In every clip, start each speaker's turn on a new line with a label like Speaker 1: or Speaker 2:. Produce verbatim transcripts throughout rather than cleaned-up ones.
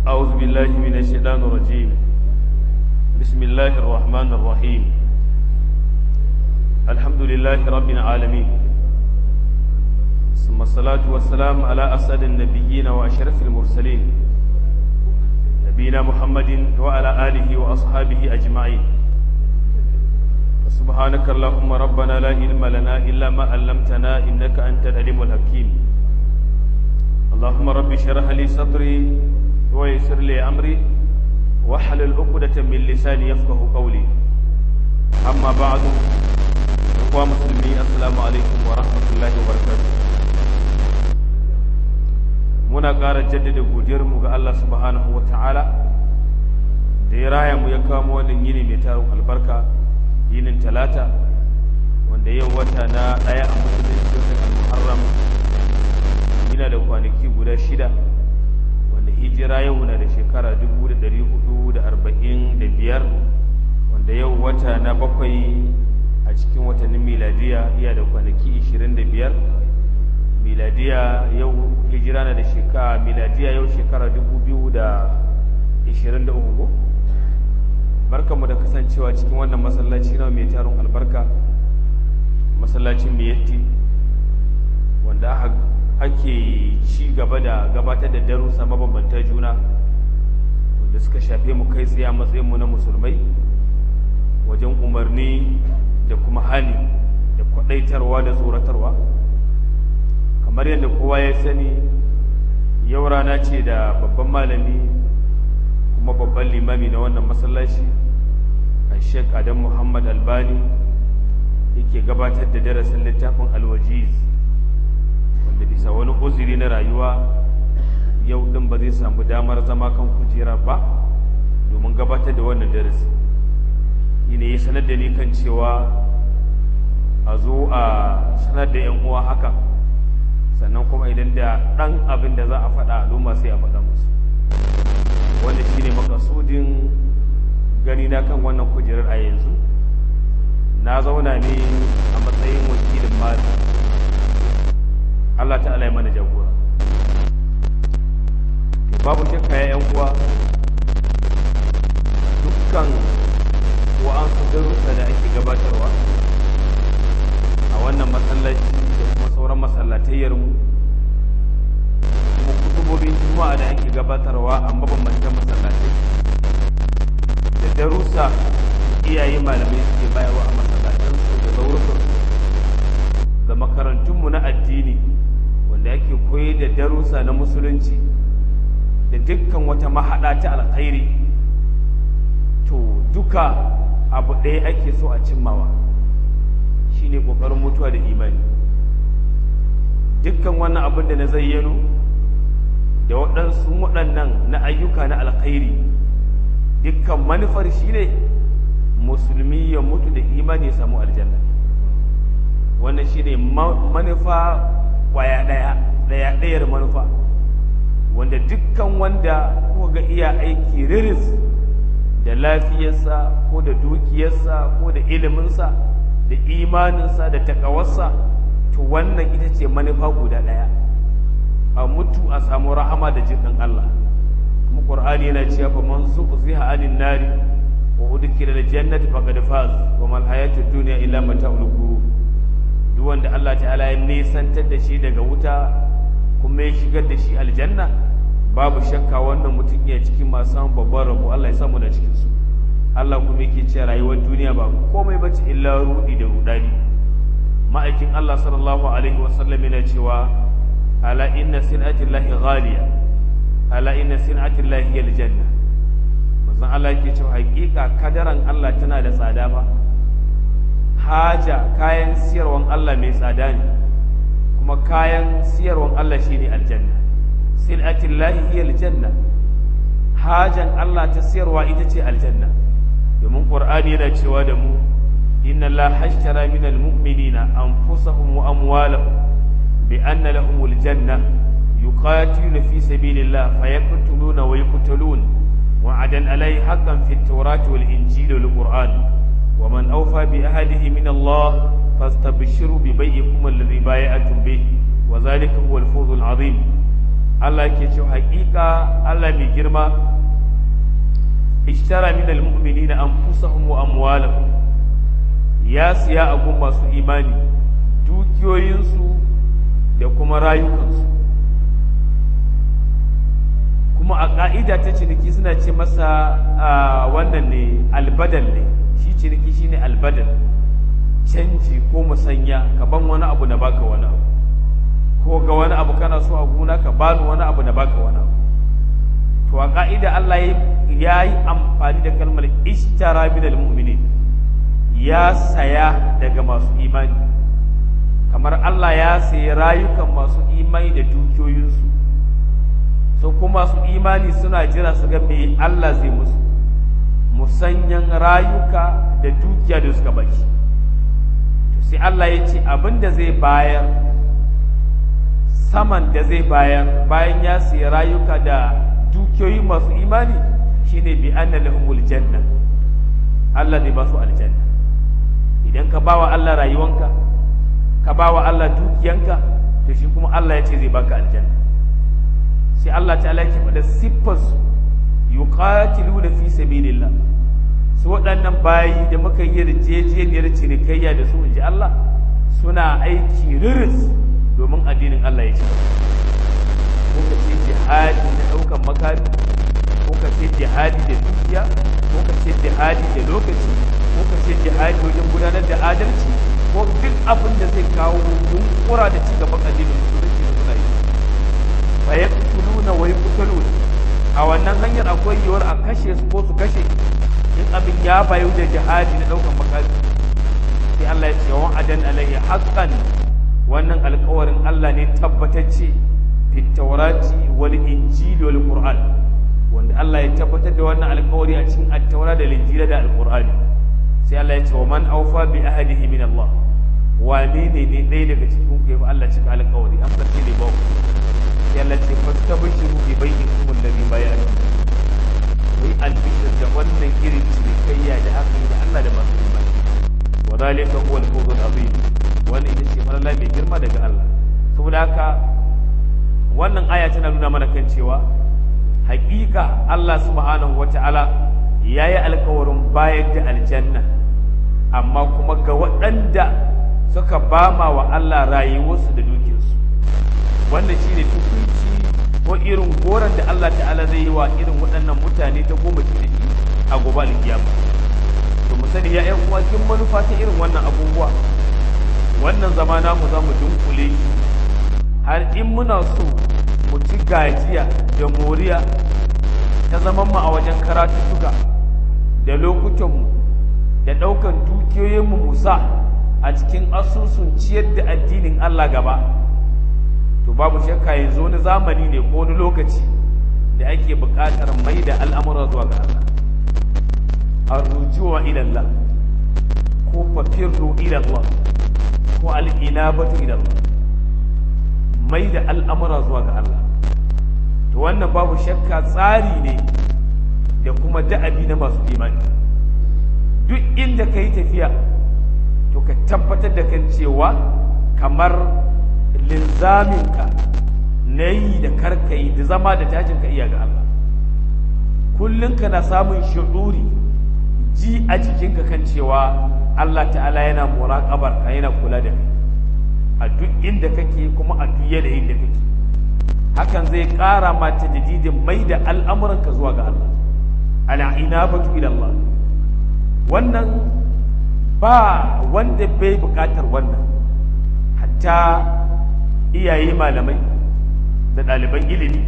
Speaker 1: أعوذ بالله من الشيطان الرجيم. بسم الله الرحمن الرحيم. الحمد لله رب العالمين، ثم الصلاة والسلام على أسعد النبيين وأشرف المرسلين نبينا محمد وعلى آله وأصحابه أجمعين. سبحانك اللهم ربنا لا علم لنا إلا ما علمتنا إنك أنت العليم الحكيم. اللهم رب اشرح لي صدري ويسر لي أمري واحلل عقدة من لساني يفقه قولي. أما بعد، إخوة مسلمين، السلام عليكم ورحمة الله وبركاته. muna ƙara jaddada godiyarmu ga Allah subhanahu wa ta'ala da ya raya mu ya kamo wannan yini mai tarin albarka, yinin talata, wanda yau wata na ɗaya a musulunci watan al-muharram yana da kwanaki guda shida, wanda hijira yau na da shekara dubu da ɗari hudu da arba'in da biyar, wanda yau wata na bakwai a cikin watannin miladiya iya da kwanaki ishirin da biyar. miladiya yau hijira na da shekara miladiya yau shekara dubu biyu da ishirin da uku. Barkanmu da kasancewa cikin wannan masallaci na mai tarin albarka, masallacin Miyatti, wanda ake ci gaba da gabatar da darussa mabambanta juna wanda suka shafe mu kai tsaye a matsayinmu na musulmai, wajen umarni da kuma hali da kwadaitarwa da tsoratarwa. Kamar yadda kowa ya sani, yau rana ce da babban malami kuma babban limami na wannan masallaci, Sheikh Adam Muhammad Albani, yake gabatar da darasin littafin Al-Wajiz, wanda bisa wani uzuri na rayuwa yau din ba zai samu damar zama kan kujera ba domin gabatar da wannan darasi. Shine ya sanar da ni kan cewa a zo a sanar da 'yan uwa hakan, sannan kuma idan da ɗan abin da za a faɗa al'umma sai a faɗa musu. Wanda shi ne makasudin gani na kan wannan kujerar a yanzu. Na zauna ne a matsayin wakilin mali. Allah ta'ala ya mana jagora. Babu shakka ya 'yan uwa, dukkan wa'ansu darussa da ake gabatarwa a wannan masallaci da kuma sauran masallatayyarmu, kuma kutubobin juma'a da ake gabatarwa a mabambantan masallatai, da darussa iyaye malamai suke bayarwa a masallatansu da zaurukansu, da makarantunmu na addini wanda ake koyar da darussa na musulunci, da dukkan wata mahaɗa ta alkhairi, to duka abu ɗaya ake so a cimmawa, shine ƙoƙarin mutuwa da imani. Dukkan wannan abin da na zayyano da waɗansu waɗannan na ayyuka na alkhairi, dukkan manufar shine musulmi ya mutu da imani ya samu aljanna. Wannan shine manufa kwaya ɗaya ɗaya ɗayar manufa, wanda dukkan wanda kuka ga iya aiki riris da lafiyarsa ko da dukiyarsa ko da iliminsa da imaninsa da takawarsa, to wannan ita ce manufa guda ɗaya, a mutu a samu rahama da jikin Allah. Kuma Qur'ani yana cewa fa man zuhziha anin nari wa udkhila aljannata faqad faz wa mal hayatud dunya illa mata'ul ghurur. Duk wanda Allah ta'ala ya nisantar da shi daga wuta kuma ya shigar da shi aljanna, babu shakka wannan mutum ya cikin masu samun babban rabo. Allah ya samu da cikin su. Allah kuma yake cewa rayuwar duniya ba komai bace illa rudi da rudani. Ma'aikin Allah sallallahu alaihi wasallam yana cewa ala inna sin'atillahi ghaliya, ala inna sin'atillahi hiya aljanna. Manzon Allah yake cewa hakika kadaran Allah tana da tsada ba. Haja, kayan siyarwan Allah mai tsada ne, kuma kayan siyarwan Allah shine aljanna. Sin'atillahi hiya aljanna, hajan Allah ta siyarwa ita ce aljanna. Domin Qur'ani yana cewa da mu, inna Allah hashtara minal mu'minina anfusahum wa amwalahum bi anna lahumul janna yuqatiluna fi sabilillah fayaqtuluna wa yuqtalun wa'adan alayhi haqqan fit tawrati wal injili wal qur'an wa man awfa bi ahdihi min Allah fastabshiru bi bay'ikum alladhi bay'atum bih wa dhalika huwal fawzul 'azim. Allah yake cewa haƙiƙa Allah mai girma ishtara min almu'minina anfusahum wa amwalahum, ya siya a gun masu imani dukiyoyinsu da kuma rayukansu. Kuma a ƙa'ida ta ciniki suna ce masa wannan ne albadal ne, shi ciniki shine albadal, canji ko musanya, ka ban wani abu na baka wani abu, ko ga wani abu kana so a gona ka bani wani abu na baka wani abu. To a ƙa'ida Allah ya yi amfani da kalmar ishtara minal mu'minin, ya saya daga masu imani, kamar Allah ya sayi rayukan masu imani da dukiyoyinsu. So kuma masu imani suna jira su ga me Allah zai musu musanyan rayuka da dukiya da suka baki. To sai Allah ya ce abin da zai bayar, saman da zai bayar bayan ya sayi rayuka da dukiyoyi masu imani, shine bi anna lahumul janna, Allah zai ba su aljanna. Idan ka bawa Allah rayuwanka, ka bawa Allah dukiyanka, to shi kuma Allah ya ce zai baka aljanna. Sai Allah ta'ala ya faɗa siffar su, yuqatiluna fi sabilillah, su waɗannan bayi da muka yi yarjejeniyar cinikayya da su, inji Allah, suna aiki riris domin addinin Allah ya ci. Ko ka ce jihadi da ɗaukan makami, ko ka ce jihadi da dukiya, ko ka ce jihadi da lokaci, ko ka ce jihadi wajen gudanar da adalci, ko duk abin da zai kawo yunkura da ci gaban addinin musulunci da suna yi. Fa yaqtuluna wa yuqtaluna, a wannan hanyar akwai yiwuwar a kashe su ko su kashe in abin ya bayu da jihadi da ɗaukan makami. Sai Allah ya ce wa adan alaihi haqqan, wannan alƙawarin Allah ne tabbatacce fi taurati wal injili wal qur'an, wanda Allah ya tabbatar da wannan alƙawari a cikin at-taura da injila da al-qur'ani. Sai Allah ya ce wa man awfa bi ahdihi min Allah, wane ne ne ɗaya daga cikin ku yafi Allah cika alƙawari? An farce ne ba ku. Sai Allah ce fastabshiru bi bai'ikum alladhi bay'atum, wai albishir da wannan irin cinikayya da aka yi da Allah da masu imani. Wa zalika huwa al-fawz al-azim, wannan ita ce falala mai girma daga Allah. Saboda haka wannan aya tana nuna mana kan cewa haƙiƙa Allah subhanahu wata'ala ya yi alkawarin bayar da aljanna, amma kuma ga waɗanda suka bama wa Allah rayuwarsu da dukiyarsu. Wannan shi ne tukunci ko irin goron da Allah ta'ala zai yi wa irin waɗannan mutane ta goma shi a gobe alkiyama. To mu sani ya ƴan uwa, kin manufa ta irin wannan abubuwa, wannan zama namu za mu dunkule har in muna so mu ci gajiya da moriya ta zaman mu a wajen karatuttuka da lokutanmu da ɗaukan dukiyoyinmu musa a cikin asusun ciyar da addinin Allah gaba. To babu shakka yanzu wani zamani ne ko wani lokaci da ake buƙatar mai da al'amura zuwa ga Allah, arrujuwa ila Allah, ko fafirru ila Allah, ko al'inabatu ila Allah, mai da al'amura zuwa ga Allah. To wannan babu shakka tsari ne da kuma da'abi na masu imani. Duk inda ka yi tafiya, to ka tabbatar da kan cewa kamar linzaminka na yi da karkayi da zama da tajinka iya ga Allah. Kullum ka na samun shi'uri, ji a jikinka kan cewa Allah ta'ala yana muraƙabar ka, yana kula da kai a duk inda kake kuma a duk yanayin da kake. Hakan zai ƙara ma tajdidin mai da al'amuranka zuwa ga Allah, al'inabatu ila Allah. Wannan ba wanda bai buƙatar wannan, hatta iyaye malamai da ɗaliban ilimi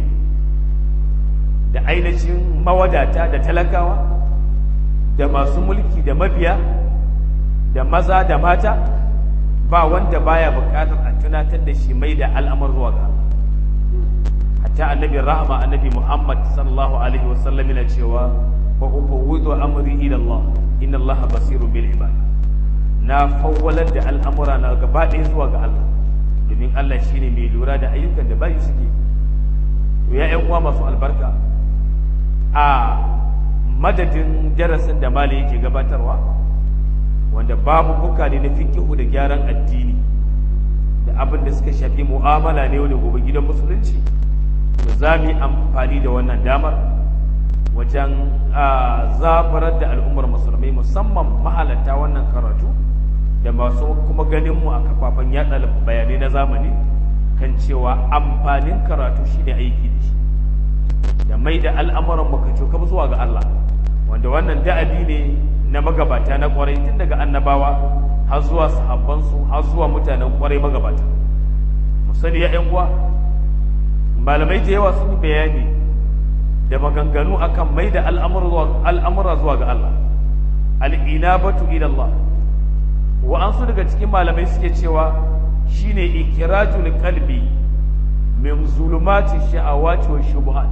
Speaker 1: da ainihin mawadata da talakawa da masu mulki da mabiya da maza da mata, ba wanda baya buƙatar a tunatar da shi mai da al'amar zuwa ga Allah. Hatta annabi rahama annabi Muhammad sallallahu alaihi wasallam yana cewa fa ufawwidu amri ila Allah, inna Allah basirun bil ibad. Na fawwalar da al'amura na gaba ɗaya zuwa ga Allah, domin Allah shine mai lura da ayyukan da bayi suke. To ya ƴan uwa masu albarka, a madadin darasin da mali yake gabatarwa, wanda babu buka ne na fikihu da gyaran addini da abin da suka shafi mu'amala ne wani gobe gidan musulunci, za mu yi amfani da wannan damar wajen zafarar da al'ummar musulmai musamman mahalarta wannan karatu da masu kuma ganinmu a kafafen yada bayanai na zamani kan cewa amfanin karatu shine aiki da shi da mai da al'amuran makaco kam zuwa ga Allah, wanda wannan da'abi ne na magabata na kwarai tun daga annabawa har zuwa sahabbansu har zuwa mutanen kwarai magabata. Musali ya yan uwa, malamai da yawa sun yi bayani da maganganu akan mai da al'amura zuwa ga Allah, al'inabatu ila Allah. Wa'ansu daga cikin malamai suke cewa shine ikirajul qalbi min zulumati sha'awati wa shubuhat.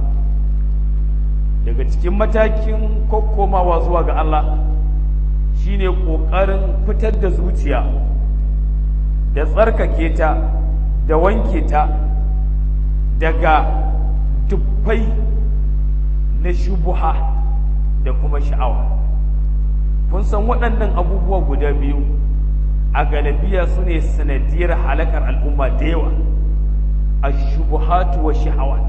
Speaker 1: Daga cikin matakin kokkomawa zuwa ga Allah shine kokarin fitar da zuciya da tsarkake ta da wanke ta daga dubbai na shubuha da kuma sha'awa. Kun san waɗannan abubuwa guda biyu a galabiya su ne sanadiyar halakar al'umma da yawa, ashubuhatu wa shahawat.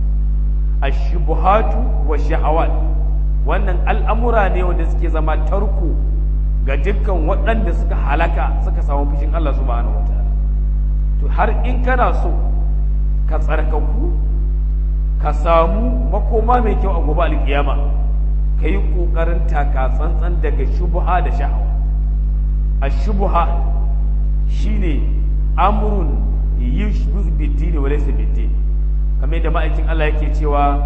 Speaker 1: Ashubuhatu wa shahawat wannan al'amura ne wanda suke zama tarko ga dukkan waɗanda suka halaka suka samu fushin Allah subhanahu wa ta'ala. To har in kana so ka tsarkaku ka samu makoma mai kyau a gobe alkiyama, ka yi ƙoƙarin taka tsantsan daga shubuha da sha'awa. Ashubuha shine amrun yushbihu bid-din wa laysa bid-din, kamar da ma'aikin Allah yake cewa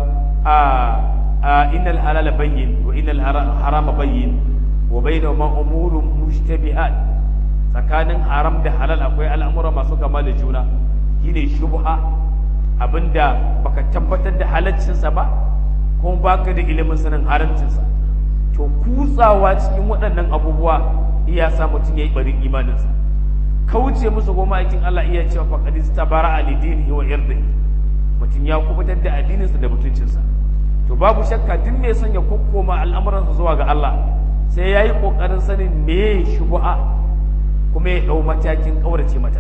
Speaker 1: a innal halala bayyin wa innal harama bayyin wa bainahuma umurun mushtabihat. Tsakanin haram da halal akwai al'amura masu kama da juna, shine shubha, abinda baka tabbatar da halaccinsa ba kuma baka da ilimin sanin haramcinsa. To kutsawa cikin waɗannan abubuwa iya sa mutum ya yi barin imaninsa, kauce musu goma aikin Allah iya cewa faqad istabara li dinihi wa irdihi, mutum ya kubutar da addininsa da mutuncinsa. To babu shakka duk mai son ya kokkoma al'amuransa zuwa ga Allah sai yayi kokarin sanin me shubha kuma ya dau matakin kaurace mata.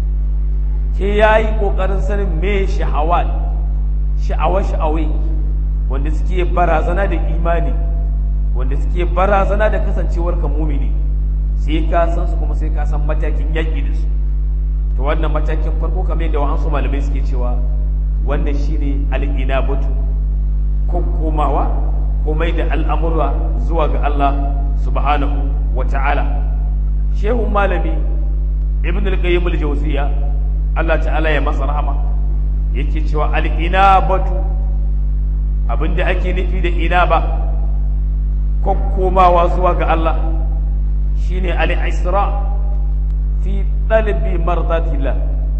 Speaker 1: Ke yayi kokarin sanin me shahawat, sha'awa sha'awai wanda suke barazana da imani, wanda suke barazana da kasancewar ka mumini, sai ka san su kuma sai ka san matakin yaƙi da su. To wannan matakin farko kamar yadda wa'ansu malamai suke cewa wannan shine al'inabatu, ko komawa ko mai da al'amura zuwa ga Allah subhanahu wa ta'ala. Shehun malami Ibn al-Qayyim al-Jawziyya, Allah ta'ala ya masa rahama, yake cewa al'inabatu, abinda ake nufi da inaba, ko komawa zuwa ga Allah, shine al-isra fi talabi mardatillah,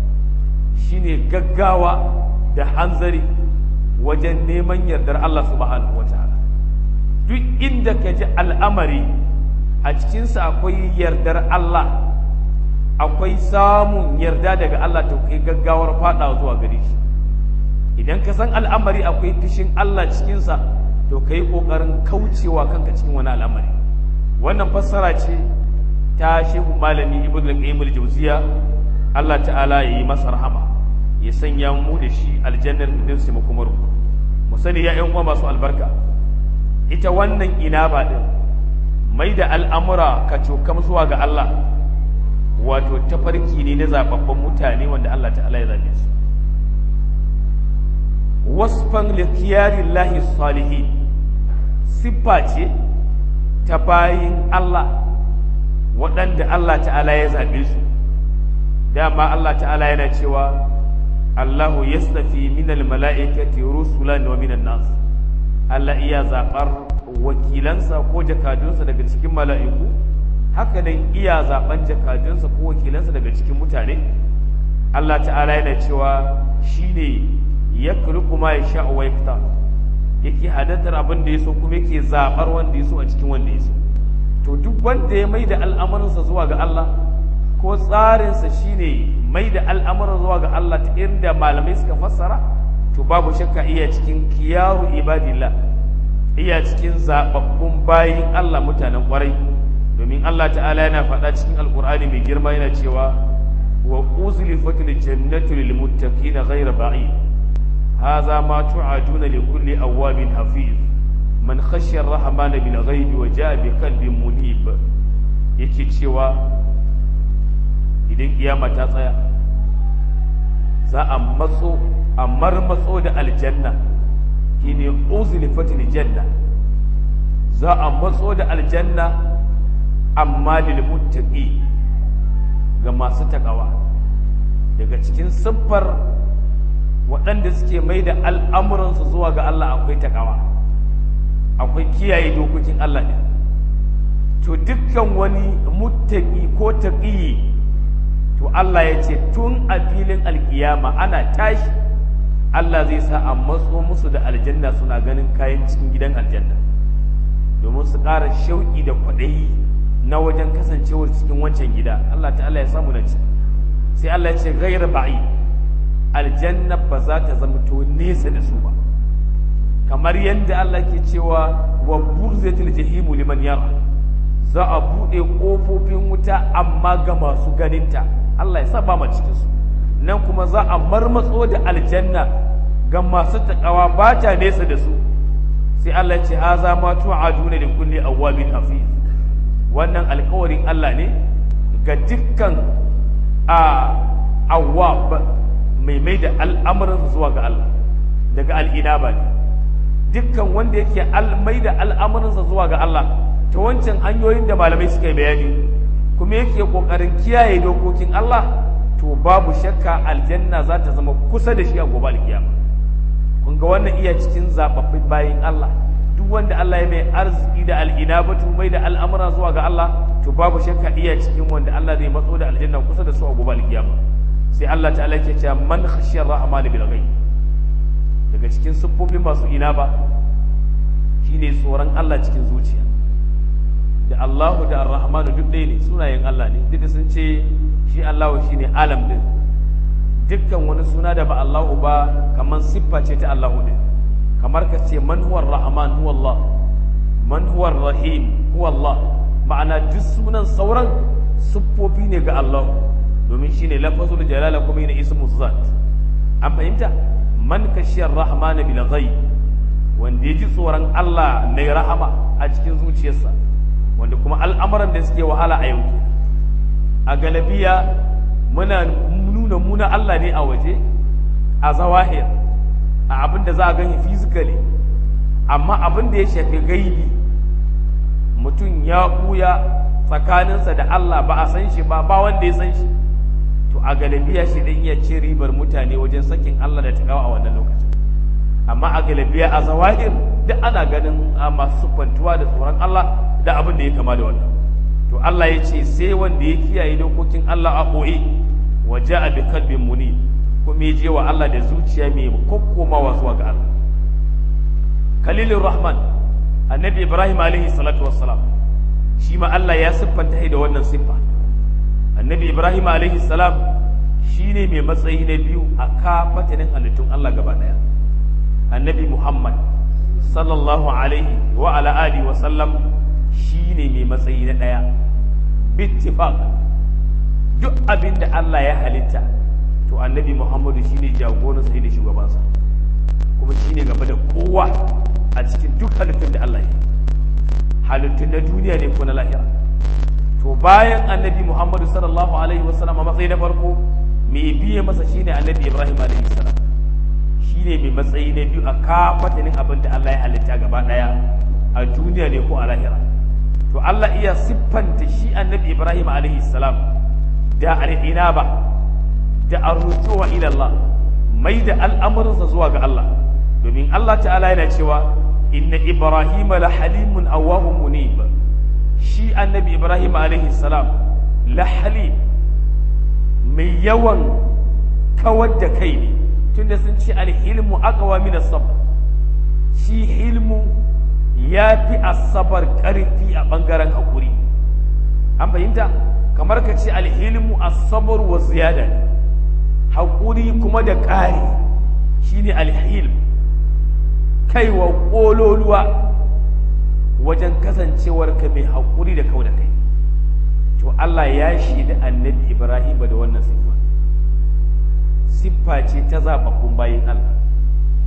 Speaker 1: shine gaggawa da hanzari wajen neman yardar Allah subhanahu wataala. Duk inda ka ji al'amari a cikinsa akwai yardar Allah, akwai samun yarda daga Allah, to kai gaggawar fada zuwa gare shi. Idan ka san al'amari akwai fushin Allah cikinsa, to kai kokarin kaucewa kanka cikin wani al'amari. Wannan fassara ce ta shehu malami Ibn al-Qayyim al-Jawziyya, Allah ta'ala ya yi masa rahama, ya sanya mu da shi aljannar firdausi makomar mu. Mu sani ya ƴan uwa masu albarka, ita wannan inaba din mai da al'amura ka cokam zuwa ga Allah, wato tafarki ne na zababban mutane wanda Allah ta'ala ya zabe su. Wasfan li khiyarillahi salihin, siffa ce ta bayin Allah waɗanda Allah ta'ala ya zaɓe su. Dama Allah ta'ala yana cewa Allahu yastafi minal mala'ikati rusulan wa minan nas. Allah iya zaɓar wakilansa ko jakadunsa daga cikin mala'iku, haka nan iya zaɓan jakadunsa ko wakilansa daga cikin mutane. Allah ta'ala yana cewa shine yakhluqu ma yasha'u wa yaktar, yake hadatar abin da ya so kuma yake zaɓar wanda ya so a cikin wanda ya so. To duk wanda ya mai da al'amuransa zuwa ga Allah, ko tsarinsa shine mai da al'amuran zuwa ga Allah ta inda malamai suka fassara, to babu shakka iya cikin kiyaru ibadillah, iya cikin zaɓaɓɓun bayin Allah mutanen ƙwarai. Domin Allah ta'ala yana faɗa cikin alƙur'ani mai girma yana cewa wa uzlifatil jannatu lil muttaqina ghayra ba'id, haza ma tu'aduna li kulli awwabin hafiz man khashiya ar-rahmana bil ghaibi wa ja'a bi qalbin munib. Yake cewa idan kiyama ta tsaya za a matso a marmatso da aljanna, shine uzlifatil janna, za a matso da aljanna amma lil muttaqi, ga masu takawa. Daga cikin siffar waɗanda suke mai da al'amuransu zuwa ga Allah akwai takawa, akwai kiyaye dokokin Allah ne. To dukkan wani muttaqi ko taqiyi, to Allah ya ce tun a filin alkiyama ana tashi Allah zai sa a matso musu da aljanna, suna ganin kayan cikin gidan aljanna, domin su ƙara shauƙi da kwaɗayi na wajen kasancewar cikin wancan gida. Allah ta'ala ya samu na ci. Sai Allah ya ce ghayra ba'i, aljanna ba za ta zama to nesa da su ba, kamar yadda Allah ke cewa wa burzatil jahimu liman yara, za a buɗe ƙofofin wuta amma ga masu ganinta. Allah ya saba ma cikin su. Nan kuma za a marmatso da aljanna ga masu takawa, ba ta nesa da su. Sai Allah ya ce haza ma tu'aduna li kulli awwabin hafiz, wannan alƙawarin Allah ne ga dukkan a awwab mai mai da al'amuran zuwa ga Allah, daga al'inaba ne. Dukkan wanda yake mai da al'amuransa zuwa ga Allah ta wancan hanyoyin da malamai suka yi bayani, kuma yake kokarin kiyaye dokokin Allah, to babu shakka aljanna za ta zama kusa da shi a gobe alkiyama. Kun ga wannan iya cikin zababbin bayin Allah. Duk wanda Allah ya mai arziki da al'inabatu, mai da al'amura zuwa ga Allah, to babu shakka iya cikin wanda Allah zai matso da aljanna kusa da su a gobe alkiyama. Sai Allah ta'ala ke cewa man khashiyar rahmani bil ghaib, daga cikin siffofin masu inaba shine tsoron Allah cikin zuciya. Da Allahu da Ar-Rahmanu duk ɗaya ne, sunayen Allah ne, duk da sun ce shi Allahu shine alam din. Dukkan wani suna da ba Allahu ba kamar siffa ce ta Allahu din. Kamar ka ce man huwa Ar-Rahman huwa Allah, man huwa Ar-Rahim huwa Allah, ma'ana duk sunan sauran siffofi ne ga Allah, domin shine lafazul jalala kuma yana ismu zat. An fahimta? Man kashiyar rahman bil ghaib, wanda ya ji tsoron Allah mai rahama a cikin zuciyarsa, wanda kuma al'amuran da suke wahala a yau, a galabiya muna nuna muna Allah ne a waje, a zawahir, a abin da za a gani physically, amma abin da ya shafi gaibi, mutum ya ɓuya tsakaninsa da Allah, ba a san shi ba, ba wanda ya san shi, to a galabiya shi dan iya ce ribar mutane wajen sakin Allah da takawa a wannan lokacin. Amma a galabiya a zawahir duk ana ganin masu kwantuwa da tsoron Allah da abin da ya kama da wannan. To Allah ya ce sai wanda ya kiyaye dokokin Allah a ɓoye, wa ja'a bi qalbin munib, kuma ya je wa Allah da zuciya mai kokkomawa zuwa ga Allah. Khalilur Rahman, annabi Ibrahim alaihi salatu wassalam, shi ma Allah ya siffanta da wannan siffa. Annabi Ibrahim alaihi salam shine mai matsayi na biyu a kafatanin halittun Allah gaba daya. Annabi Muhammad sallallahu alaihi wa ala alihi wa sallam shine mai matsayi na daya bittifaq. Duk abin da Allah ya halitta, to annabi Muhammadu shine jagoran sai da shugabansa, kuma shine gaba da kowa a cikin duk halittun da Allah ya yi, halittun na duniya ne ko na lahira. To bayan annabi Muhammadu sallallahu alaihi wasallam a matsayi na farko, mai biye masa shine annabi Ibrahim alaihi salam, shine mai matsayi na biyu a kafatanin abin da Allah ya halitta gaba daya a duniya ne ko a lahira. To Allah iya siffanta shi annabi Ibrahim alaihi salam da al-inaba, da arrujuwa ila Allah, mai da al'amuransa zuwa ga Allah, domin Allah ta'ala yana cewa inna Ibrahim la halimun awwahum munib. Shi annabi Ibrahim alaihi salam la halim, mai yawan kawar da kai ne, tunda sun ce alhilmu aqwa min as-sabr. Shi hilmu ya fi asabar ƙarfi a ɓangaren haƙuri. An fahimta? Kamar ka ce alhilmu asabar wa ziyada ne, haƙuri kuma da ƙari shine alhilm, kaiwa ƙololuwa wajen kasancewar ka mai haƙuri da kau da kai. To Allah ya shaida annabi Ibrahim da wannan siffa. Siffa ce ta zaɓaɓɓun bayin Allah.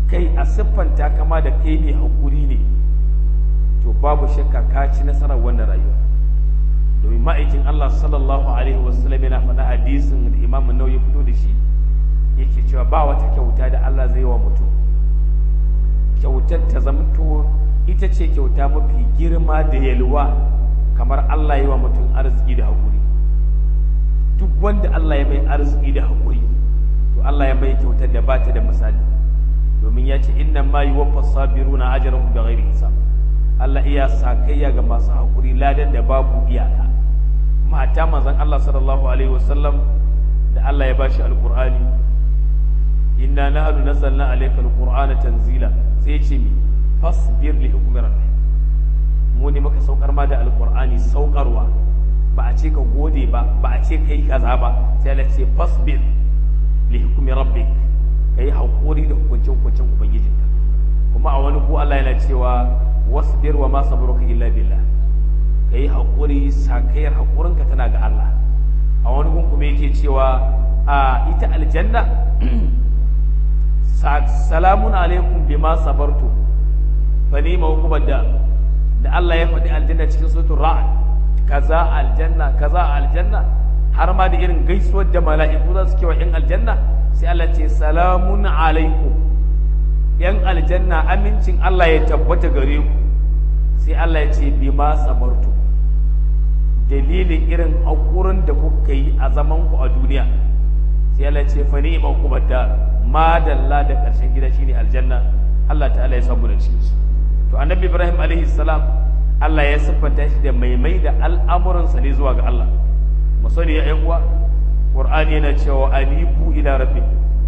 Speaker 1: kai a siffanta kama da kai mai haƙuri ne, to babu shakka ka ci nasarar wannan rayuwa. Domin ma'aikin Allah sallallahu alaihi wasallam yana faɗa hadisin da Imam Nawawi ya fito da shi, yake cewa ba wata kyauta da Allah zai wa mutum kyautar ta zamto ita ce kyauta mafi girma da yalwa kamar Allah ya wa mutum arziki da haƙuri. Duk wanda Allah ya mai arziki da haƙuri, to Allah ya mai kyautar da bata da misali, domin ya ce inna ma yuwaffas sabiruna ajrahum bighairi hisab. Allah iya sakayya ga masu haƙuri ladan da babu iyaka. Mata manzon Allah sallallahu alaihi wasallam da Allah ya bashi alqur'ani, inna nahnu nazzalna alayka alqur'ana tanzila, sai ce mi fasbir li hukmi rabbik, mu ne muka saukar ma da alqur'ani saukarwa, ba a ce ka gode ba, ba a ce kai kaza ba, sai Allah ce fasbir li hukmi rabbik, kai haƙuri da hukuncin hukuncin ubangijinka. Kuma a wani ko Allah yana cewa wasbir wa ma sabruka illa billah, kai haƙuri, sakayar haƙurinka tana ga Allah. A wani gun kuma yake cewa a ita aljanna salamun alaikum bima sabartu fa ni'ma uqbad da da Allah ya faɗi aljanna cikin suratul ra'd, kaza aljanna kaza aljanna, har ma da irin gaisuwar da mala'iku za su kewa yan aljanna, sai Allah ce salamun alaikum, yan aljanna amincin Allah ya tabbata gare ku, sai Allah ya ce bima sabartu, dalilin irin haƙurin da kuka yi a zaman ku a duniya, sai Allah ya ce fa ni'ma uqbad da madalla da ƙarshen gida shine aljanna. Allah ta'ala ya samu da cikin su. To annabi Ibrahim alaihi salam Allah ya siffanta shi da maimai da al'amuransa ne zuwa ga Allah. Musani ya uwa, Qur'ani yana cewa anibu ila rabbi,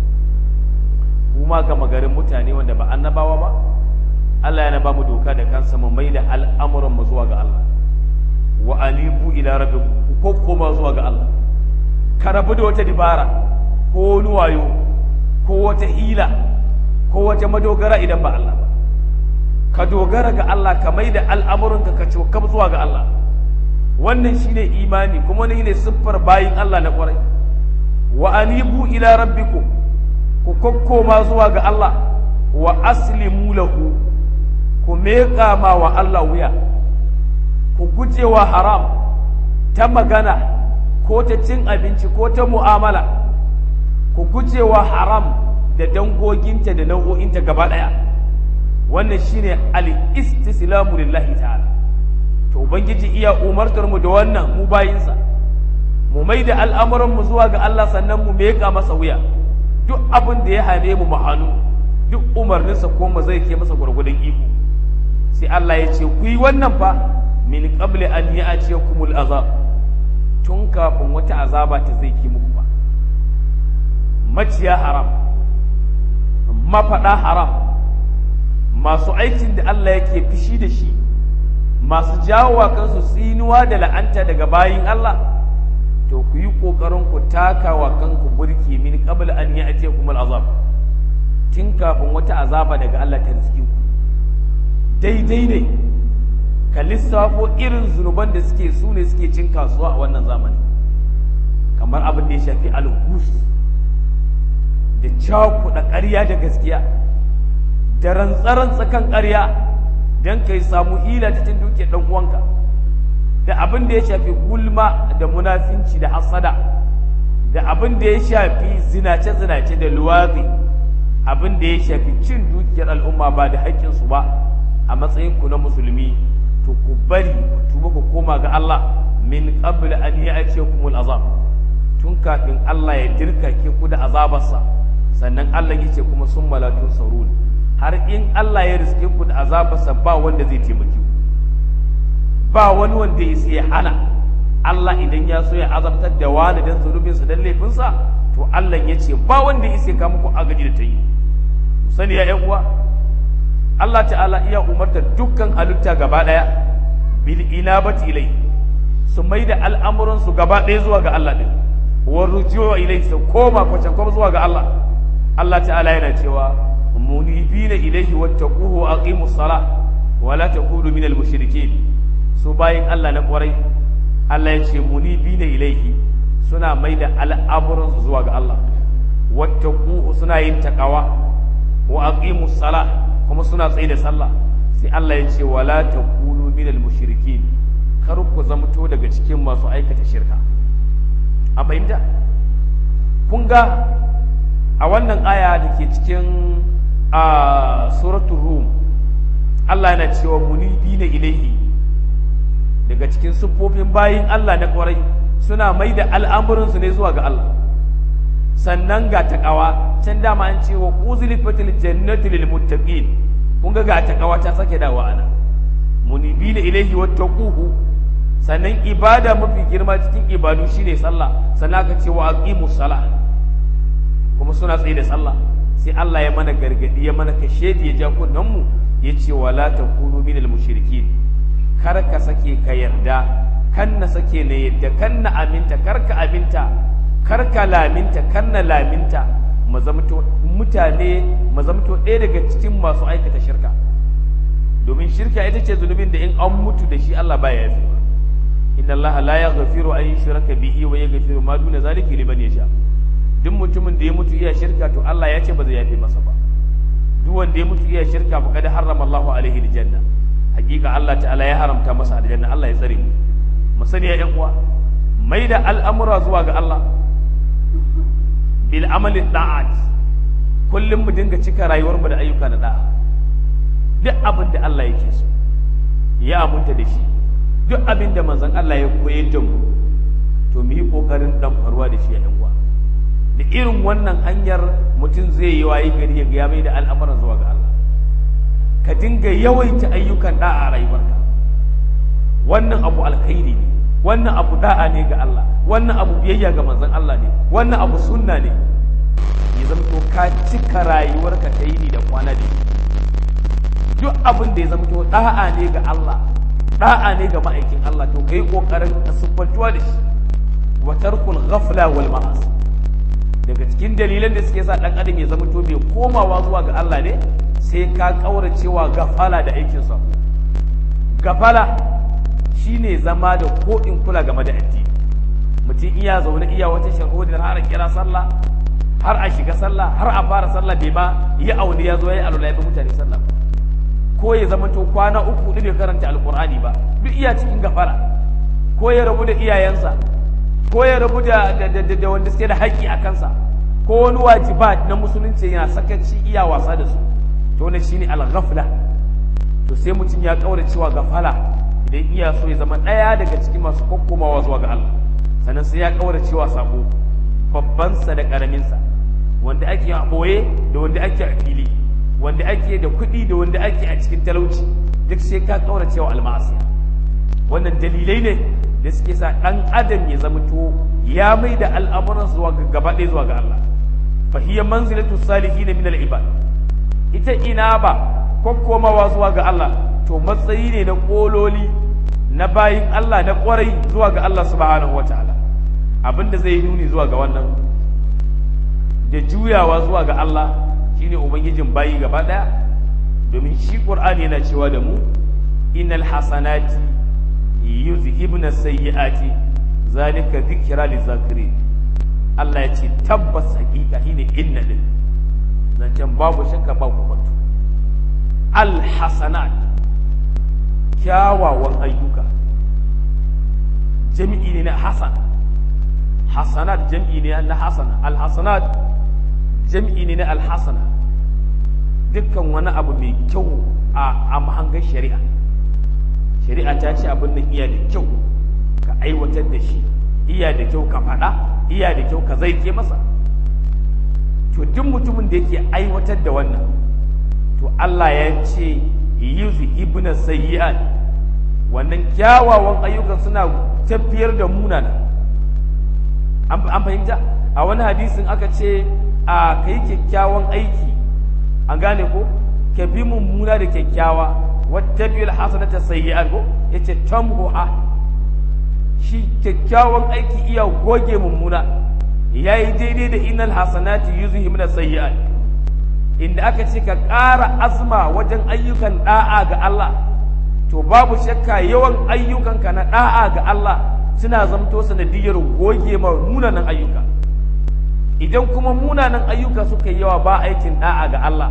Speaker 1: kuma ga magarin mutane wanda ba annabawa ba, Allah yana ba mu doka da kansa mu mai da al'amuran mu zuwa ga Allah. Wa anibu ila rabbi, ku koma zuwa ga Allah, ka rabu da wata dibara ko nuwayo ko wata hila ko wata madogara idan ba Allah ba, ka dogara ga Allah, ka mai da al'amuranka ka cokam zuwa ga Allah. Wannan shine imani, kuma ne ne siffar bayin Allah na ƙwarai. Wa anibu ila rabbikum, ku kokkoma zuwa ga Allah, wa aslimu lahu, ku meƙa ma wa Allah wuya, ku gujewa haram ta magana ko ta cin abinci ko ta mu'amala, ku gujewa haram da dangoginta da nau'o'inta gaba ɗaya. Wannan shine al-istislamu lillahi ta'ala. To ubangiji iya umartar mu da wannan, mu bayinsa mu mai da al'amuran mu zuwa ga Allah, sannan mu meƙa masa wuya. Duk abin da ya hane mu mu hannu, duk umarninsa ko mu zai ke masa gwargwadon iko. Sai Allah ya ce ku yi wannan fa min qabli an ya'tiyakumul azab, tun kafin wata azaba ta zai ki muku ba. Maciya haram, mafaɗa haram, masu aikin da Allah yake fishi da shi, masu jawowa kansu tsinuwa da la'anta daga bayin Allah, to ku yi ƙoƙarin ku takawa kanku burki min qabl an ya'tiyakum al'azab, tun kafin wata azaba daga Allah ta riske ku. Daidai ne ka lissafo irin zunuban da suke su ne suke cin kasuwa a wannan zamani, kamar abin da ya shafi algus da cakuɗa ƙarya da gaskiya da rantsarantsa kan ƙarya don ka yi samu hila ta cin dukiyar ɗan uwanka, da abin da ya shafi gulma da munafinci da hasada, da abin da ya shafi zinace-zinace da luwazi, abin da ya shafi cin dukiyar al'umma ba da haƙƙinsu ba a matsayin ku na musulmi. To ku bari ku tuba ku koma ga Allah min qabl an ya'tiyakumul azab, tun kafin Allah ya dirkake ku da azabarsa. Sannan Allah yace kuma summa la tunsarun, har in Allah ya riske ku da azabarsa ba wanda zai taimake ku, ba wani wanda ya sai hana. Allah idan ya so ya azabtar da wani dan zunubinsa dan laifinsa, to Allah yace ba wanda ya sai ka muku agaji da ta yi. Sani ya ƴan uwa, Allah ta'ala iya umarta dukkan halitta gaba ɗaya bil inabati ilai, su mai da al'amuransu gaba ɗaya zuwa ga Allah ɗin, wa rujuwa ilai, su koma kwacan kwam zuwa ga Allah. Allah ta'ala yana cewa munibina ilaihi wattaquhu wa aqimus salah wa la takunu minal mushrikeen. Su bayin Allah na kwarai, Allah ya ce munibina ilaihi, suna mai da al'amuransu zuwa ga Allah, wattaquhu, suna yin taqawa, wa aqimus salah kuma suna tsaye da sallah sai Allah ya ce wala takunu minal mushrikin kar ku zamto daga cikin masu aikata shirka an fahimta kun ga a wannan aya da ke cikin a suratul rum Allah yana cewa munibina ilaihi daga cikin siffofin bayin Allah na kwarai suna mai da al'amuransu ne zuwa ga Allah sannan ga takawa can dama an ce wa uzlifatil jannatu lil muttaqin kun ga ga takawa ta sake dawa ana munibina ilaihi wattaquhu sannan ibada mafi girma cikin ibadu shine sallah sannan aka ce wa aqimus salah kuma suna tsaye da sallah sai Allah ya mana gargadi ya mana kashedi ya ja kunnan mu yace wala takunu minal mushrikin kar ka sake ka yarda kan na sake na yadda kan na aminta kar ka aminta kar ka laminta kan na laminta mazamto mutane mazamto ɗaya daga cikin masu aikata shirka domin shirka ita ce zunubin da in an mutu da shi Allah baya yafi inna Allah la yaghfiru an yushraka bihi wa yaghfiru ma duna zalika liman yasha duk mutumin da ya mutu iya shirka to Allah ya ce ba zai yafe masa ba duk wanda ya mutu iya shirka fa kada harrama Allahu alaihi aljanna hakika Allah ta'ala ya haramta masa aljanna Allah ya tsare mu sani ya yan uwa mai da al'amura zuwa ga Allah bil amali da'at kullum mu dinga cika rayuwar mu da ayyuka na da'a duk abin da Allah yake so ya amunta da shi duk abin da manzon Allah ya koyar da mu to mu yi kokarin dan farwa da shi ya yan uwa da irin wannan hanyar mutum zai yi wayi gari ya ga mai da al'amuran zuwa ga Allah ka dinga yawaita ayyukan da'a a rayuwarka wannan abu alkhairi ne wannan abu da'a ne ga Allah wannan abu biyayya ga manzon Allah ne wannan abu sunna ne ya zama to ka cika rayuwarka ta yi ni da kwana da duk abin da ya zama to da'a ne ga Allah da'a ne ga ma'aikin Allah to kai kokarin ka siffantuwa da shi wa tarkul ghafla wal ma'asi daga cikin dalilan da suke sa dan adam ya zama to bai komawa zuwa ga Allah ne sai ka kauracewa gafala da aikin sa gafala shine zama da ko in kula game da addini mutum iya zaune iya wata shahodin har a kira sallah har a shiga sallah har a fara sallah bai ma ya auni ya zo ya alula ya bi mutane sallah ko ya zama to kwana uku ne bai karanta alqur'ani ba duk iya cikin gafara ko ya rabu da iyayensa ko ya rabu da da wanda suke da haƙƙi a kansa ko wani wajibat na musulunci yana sakaci iya wasa da su to ne shine al-ghafla to sai mutum ya kaura cewa gafala idan iya so ya zama ɗaya daga cikin masu kokkomawa zuwa ga Allah sannan sai ya kaura cewa sabo babban sa da karamin sa wanda ake a boye da wanda ake a fili wanda ake da kuɗi da wanda ake a cikin talauci duk sai ka kaura cewa al-ma'asiya wannan dalilai ne da suke sa ɗan adam ya zama to ya mai da al'amuran zuwa ga gaba ɗaya zuwa ga Allah fa hiya manzilatu salihin min al-ibad ita ina ba kokkomawa zuwa ga Allah to matsayi ne na kololi na bayin Allah na kwarai zuwa ga Allah subhanahu wataala abinda zai nuni zuwa ga wannan da juyawa zuwa ga Allah shine ubangijin bayi gaba ɗaya domin shi Qur'ani yana cewa da mu innal hasanati yuzhibna sayyi'ati zalika dhikra lizakirin Allah ya ce tabbas hakika shine inna din zancen babu shakka babu wato alhasanat kyawawan ayyuka jami'i ne na hasan hasanat jami'i ne na hasana alhasanat jami'i ne na alhasana dukkan wani abu mai kyau a mahangar shari'a shari'a ta ce abin nan iya da kyau ka aiwatar da shi iya da kyau ka faɗa iya da kyau ka zaike masa to duk mutumin da yake aiwatar da wannan to Allah ya ce yuzu ibna sayyi'at wannan kyawawan ayyukan suna tafiyar da munana an fahimta a wani hadisin aka ce a kai kyakkyawan aiki an gane ko ka bi mummuna da kyakkyawa wattabi'ul hasanata sayyi'at ko yace tamhuha shi kyakkyawan aiki iya goge mummuna yayi daidai da innal hasanati yuzhibuna sayyi'at inda aka ce ka ƙara azma wajen ayyukan da'a ga Allah to babu shakka yawan ayyukanka na da'a ga Allah suna zamto sanadiyar goge ma munanan ayyuka idan kuma munanan ayyuka suka yi yawa ba aikin da'a ga Allah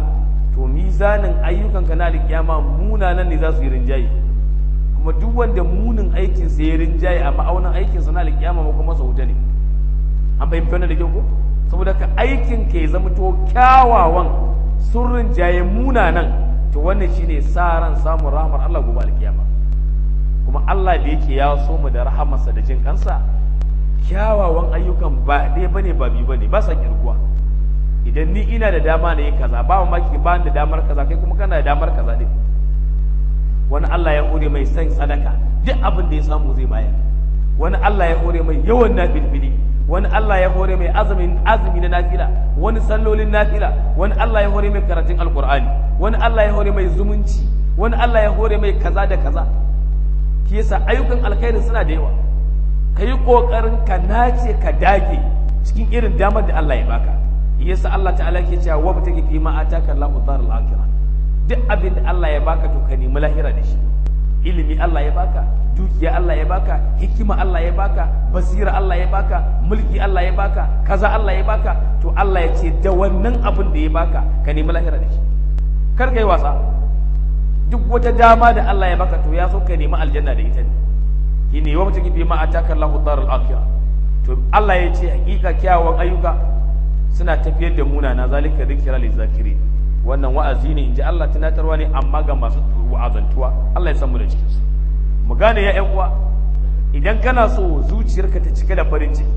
Speaker 1: to mizanin ayyukanka na alkiyama munanan ne za su yi rinjaye, kuma duk wanda munin aikinsa ya rinjaye a ma'aunin aikinsa na alkiyama ma kuma sa wuta ne. An fahimta wannan da kyau ko? Saboda ka aikin ka ya zama to kyawawan sun rinjaye munanan, to wannan shine sa ran samun rahmar Allah gobe alkiyama. Kuma Allah da yake ya so mu da rahamarsa da jin kansa, kyawawan ayyukan ba ɗaya bane ba biyu bane, ba sa kirguwa. Idan ni ina da dama na yi kaza, ba mamaki ba da damar kaza, kai kuma kana da damar kaza din. Wani Allah ya hore mai san sadaka, duk abin da ya samu zai bayar. Wani Allah ya hore mai yawan nafilfili, wani Allah ya hore mai azumin azumi na nafila, wani sallolin nafila, wani Allah ya hore mai karatun alkur'ani, wani Allah ya hore mai zumunci, wani Allah ya hore mai kaza da kaza. Ki yasa ayyukan alkhairi suna da yawa. Ka yi ƙoƙarin ka nace ka dage cikin irin damar da Allah ya baka. Yasa Allah ta'ala ke cewa wa bataki fi ma ataka Allahu daral akhirah. Duk abin da Allah ya baka to ka nemi lahira da shi. Ilimi Allah ya baka, dukiya Allah ya baka, hikima Allah ya baka, basira Allah ya baka, mulki Allah ya baka, kaza Allah ya baka, to Allah ya ce da wannan abin da ya baka ka nemi lahira da shi. Kar kai wasa. Duk wata dama da Allah ya baka to ya so ka nemi aljanna da ita ne. Shine wa bataki fi ma ataka Allahu daral akhirah. To Allah ya ce hakika kyawawan ayyuka suna tafiyar da munana, zalika dhikra lizakiri. Wannan wa'azi ne inji Allah, tunatarwa ne amma ga masu wa'azantuwa. Allah ya san mu da cikin su. Mu gane ya ƴan uwa, idan kana so zuciyarka ta cika da farin ciki,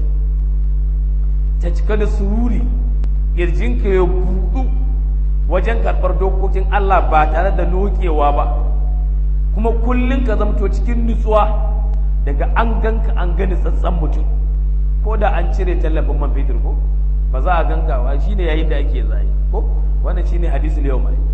Speaker 1: ta cika da sururi, kirjinka ya buɗu wajen karɓar dokokin Allah ba tare da nokewa ba, kuma kullun ka zamto cikin nutsuwa, daga an ganka an gani tsatsan mutum, ko da an cire tallafin man fetur ko ba za a ganka ba, shine yayin da ake zai ko wannan shine hadisul yau mai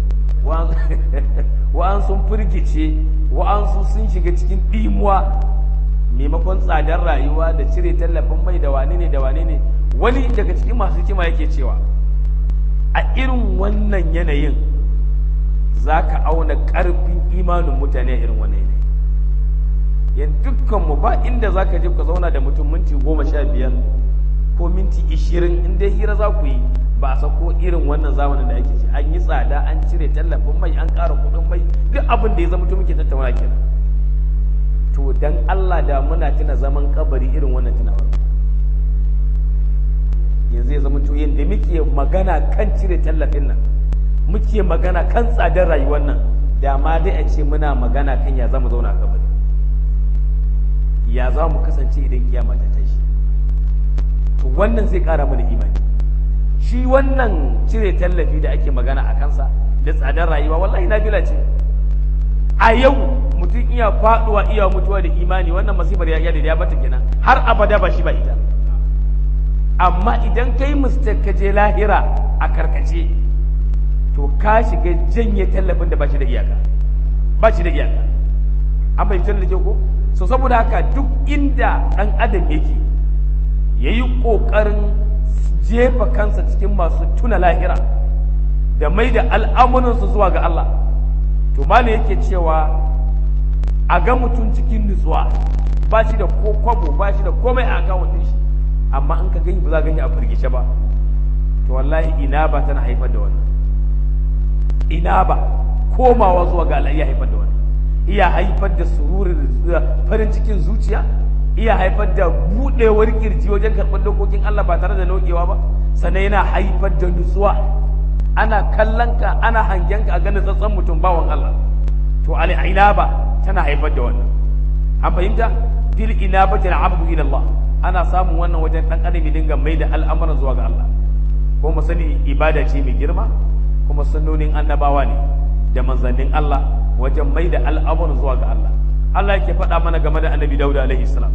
Speaker 1: wa'an sun firgice, wa'an su sun shiga cikin dimuwa maimakon tsadar rayuwa da cire tallafin mai da wane ne da wane ne. Wani daga cikin masu hikima yake cewa a irin wannan yanayin za ka auna ƙarfin imanin mutane a irin wannan yanayi. Yan dukkanmu ba inda za ka je ka zauna da mutum minti goma sha biyar ko minti ishirin in dai hira za ku yi, ba a sako irin wannan zamanin da ake ci, an yi tsada, an cire tallafin mai, an ƙara kuɗin mai, duk abin da ya zama muke tattauna kenan. To dan Allah da muna tuna zaman kabari irin wannan tunawar, yanzu ya zama to yadda muke magana kan cire tallafin nan, muke magana kan tsadar rayuwar nan, da ma dai a ce muna magana kan ya zama zauna a kabari, ya za mu kasance idan kiyama ta tashi. To wannan zai ƙara mana imani. Shi wannan cire tallafi da ake magana a kansa da tsadar rayuwa wallahi nafila ce. A yau mutum iya faɗuwa iya mutuwa da imani, wannan masifar ya da ya bata kenan har abada ba shi ba ita. Amma idan kai mistake ka je lahira a karkace, to ka shiga janye tallafin da ba shi da iyaka, ba shi da iyaka. An fahimtar da ke ko? So saboda haka duk inda ɗan adam yake ya yi ƙoƙarin jefa kansa cikin masu tuna lahira da mai da al'amuransu zuwa ga Allah. To malam yake cewa a ga mutum cikin nutsuwa, ba shi da ko kwabo, ba shi da komai a akawun ɗin shi, amma in ka gani ba za gani a firgice ba, to wallahi ina ba tana haifar da wannan. Ina ba komawa zuwa ga Allah iya haifar da wannan, iya haifar da sururin farin cikin zuciya, iya haifar da buɗewar kirji wajen karɓar dokokin Allah ba tare da nokewa ba, sannan yana haifar da nutsuwa. Ana kallon ka, ana hangen ka a ganin tsatsan mutum bawan Allah, to al-inaba tana haifar da wannan. An fahimta? Fil inabati al-abdu ila Allah, ana samun wannan wajen dan adam ya dinga mai da al'amuran zuwa ga Allah. Ko mu sani ibada ce mai girma, kuma sunnonin annabawa ne da manzannin Allah wajen mai da al'amuran zuwa ga Allah. Allah yake faɗa mana game da annabi Dawud alaihi salam,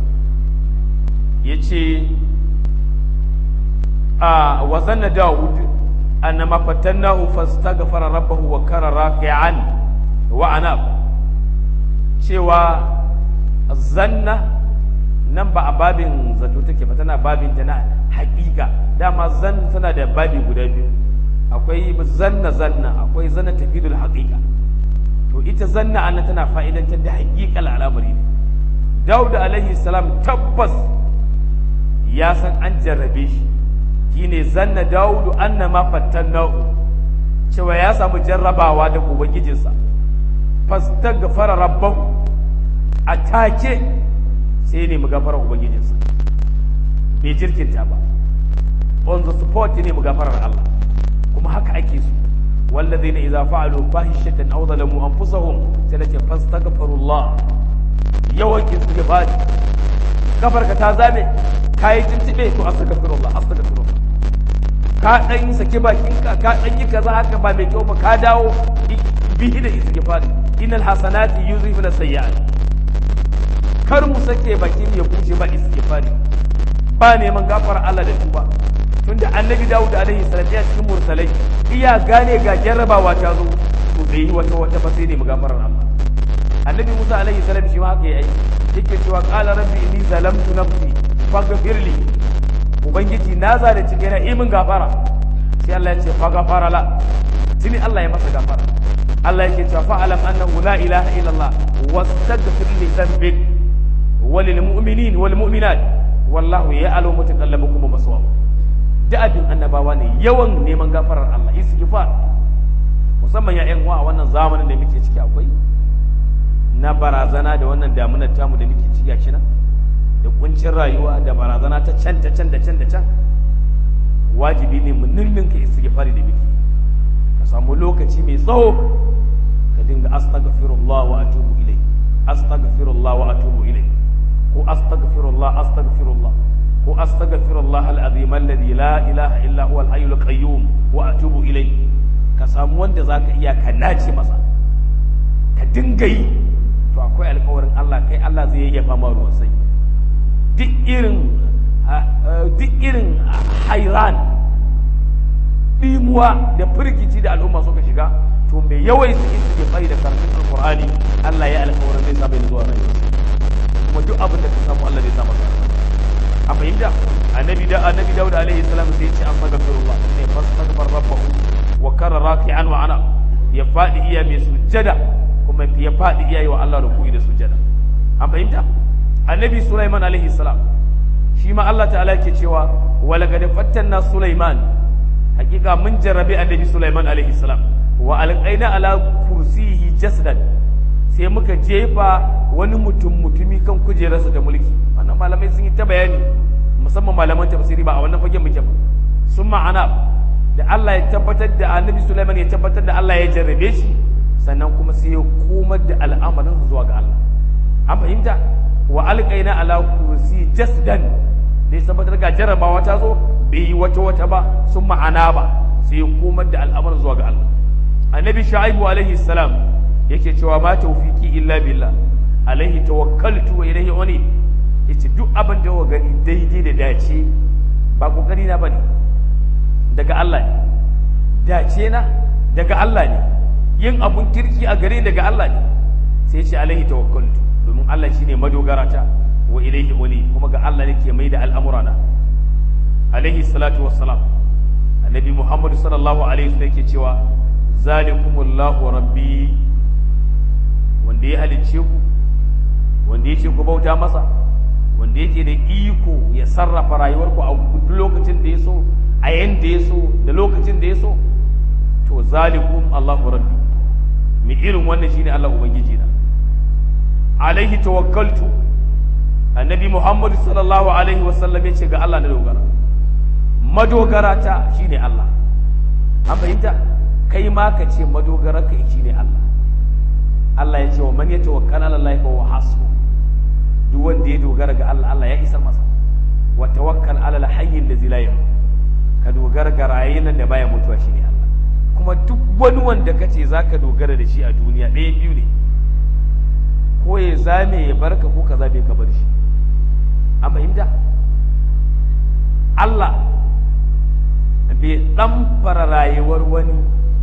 Speaker 1: yace a wa zanna Dawud annama fatannahu fastaghfara rabbahu wa kara raki'an wa anab. Cewa zanna nan ba a babin zato take ba, tana babin ta na haƙiƙa. Dama zan tana da babi guda biyu, akwai zanna zanna, akwai zanna tafidul haqiqa. To ita zanna annan tana fa'idantar da haƙiƙal al'amari ne. Dawud alaihi salam tabbas ya san an jarrabe shi, shine zanna Dawud annama fattannahu, cewa ya samu jarrabawa da ubangijinsa fastaghfara rabbahu a take sai ne mu gafara ubangijinsa bai jirkinta ba on the spot ne mu gafarar Allah kuma haka ake so wallazina idza fa'alu fahishatan aw zalamu anfusahum sai da ce fastaghfirullah yawan istighfar kafarka ta zame kai tuntube to astaghfirullah astaghfirullah ka dan saki bakinka ka dan yi kaza haka ba mai kyau ba ka dawo bihi da istighfar innal hasanati yuzhibuna sayyi'at kar mu sake bakin ya bushe ba istighfar ba neman gafara Allah da tuba tunda annabi Dawud alaihi salam ya cikin mursalai iya gane ga jarrabawa ta zo to bai yi wata wata ba sai ne magafarar Allah annabi Musa alaihi salam shi ma haka yayi yake cewa qala rabbi inni zalamtu nafsi faghfir li ubangiji na zalunci kaina imin gafara sai Allah ya ce faghfara la tuni Allah ya masa gafara Allah yake cewa fa'alam annahu la ilaha illa Allah wastaghfir li dhanbik walil mu'minin wal mu'minat wallahu ya'lamu mutaqallabakum wa maswaakum da abin annabawa ne yawan neman gafarar Allah istighfar musamman ya ƴan uwa a wannan zamanin da muke ciki akwai na barazana da wannan damunar tamu da muke ciki gashi nan da kuncin rayuwa da barazana ta can ta can da can da can wajibi ne mu ninninka istighfari da muke ka samu lokaci mai tsawo ka dinga astaghfirullah wa atubu ilai astaghfirullah wa atubu ilai ko astaghfirullah astaghfirullah ko astaghfirullah al-azim alladhi la ilaha illa huwa al-hayyul qayyum wa atubu ilai ka samu wanda zaka iya ka nace masa ka dinga yi to akwai alƙawarin Allah kai Allah zai yayyafa ma ruwan sanyi duk irin duk irin hairan dimuwa da firgici da al'umma suka shiga to mai yawai su suke fari da karatun alqur'ani Allah ya alƙawarin zai sa bai zuwa rayuwa kuma duk abin da ka samu Allah zai sa maka a fahimta annabi da annabi Dawud alaihi salam sai ya ce an faghfirullah ne fastaghfar rabbahu wa kara raki'an wa ana ya fadi iya mai sujjada kuma ya fadi iya yi wa Allah ruku'i da sujjada an fahimta annabi Sulaiman alaihi salam shi ma Allah ta'ala yake cewa wa laqad fattanna Sulaiman hakika mun jarrabe annabi Sulaiman alaihi salam wa alqaina ala kursiyi jasdan sai muka jefa wani mutum mutumi kan kujerarsa ta mulki wannan malamai sun yi ta bayani musamman malaman tafsiri ba a wannan fagen muke ba sun ma'ana da Allah ya tabbatar da annabi Sulaiman ya tabbatar da Allah ya jarrabe shi sannan kuma sai ya komar da al'amarin zuwa ga Allah an fahimta wa alqaina ala kursi jasdan dai tabbatar ga jarrabawa ta zo bai yi wata wata ba sun ma'ana ba sai ya komar da al'amarin zuwa ga Allah annabi Shu'aibu alaihi salam yake cewa ma tawfiki illa billah alaihi tawakkaltu wa ilaihi unib yace duk abin da wa gani daidai da dace ba kokari na bane daga Allah ne dace na daga Allah ne yin abun kirki a gare daga Allah ne sai yace alaihi tawakkaltu domin Allah shine madogarata wa ilaihi unib kuma ga Allah nake mai da al'amurana alaihi salatu wassalam annabi Muhammad sallallahu alaihi wasallam yake cewa zalikumullahu rabbi wanda ya halicce ku wanda ya ce ku bauta masa wanda yake da iko ya sarrafa rayuwarku a duk lokacin da ya so a yanda ya so da lokacin da ya so to zalikum Allahu rabbi mi irin wannan shine Allah ubangiji na alaihi tawakkaltu annabi Muhammad sallallahu alaihi wasallam ya ce ga Allah na dogara madogara ta shine Allah an fahimta kai ma ka ce madogara kai shine Allah Allah ya ce wa man yatawakkal ala Allah fa huwa hasbuh duk wanda ya dogara ga Allah Allah ya isar masa wa tawakkal ala al-hayy allazi la yamut ka dogara ga rayuwar da baya mutuwa shine Allah kuma duk wani wanda kace zaka dogara da shi a duniya ɗaya biyu ne ko ya zame ya barka ko ka zabe ka bar shi an fahimta Allah bai dan fara rayuwar wani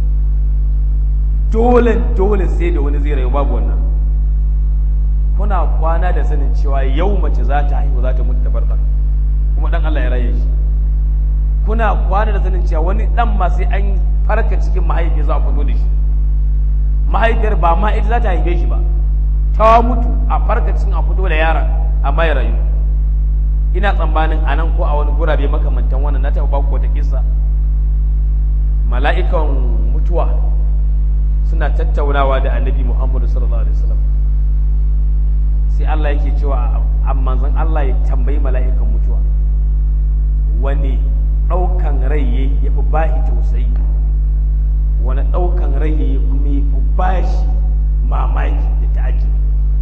Speaker 1: dole dole sai da wani zai rayu babu wannan kuna kwana da sanin cewa yau mace za ta haihu za ta mutu ta farka kuma dan Allah ya raye shi kuna kwana da sanin cewa wani dan ma sai an farka cikin mahaifiya za a fito da shi mahaifiyar ba ma ita za ta haife shi ba ta mutu a farka cikin a fito da yaron amma ya rayu ina tsammanin anan ko a wani gurabe makamantan wannan na taɓa baku wata kissa mala'ikan mutuwa suna tattaunawa da annabi Muhammadu sallallahu alaihi wasallam sai Allah yake cewa amma zan Allah ya tambayi mala'ikan mutuwa wani ɗaukan rai ya fi bashi tausayi, wani ɗaukan rai ya kuma ya fi bashi mamaki da ta'ajibi.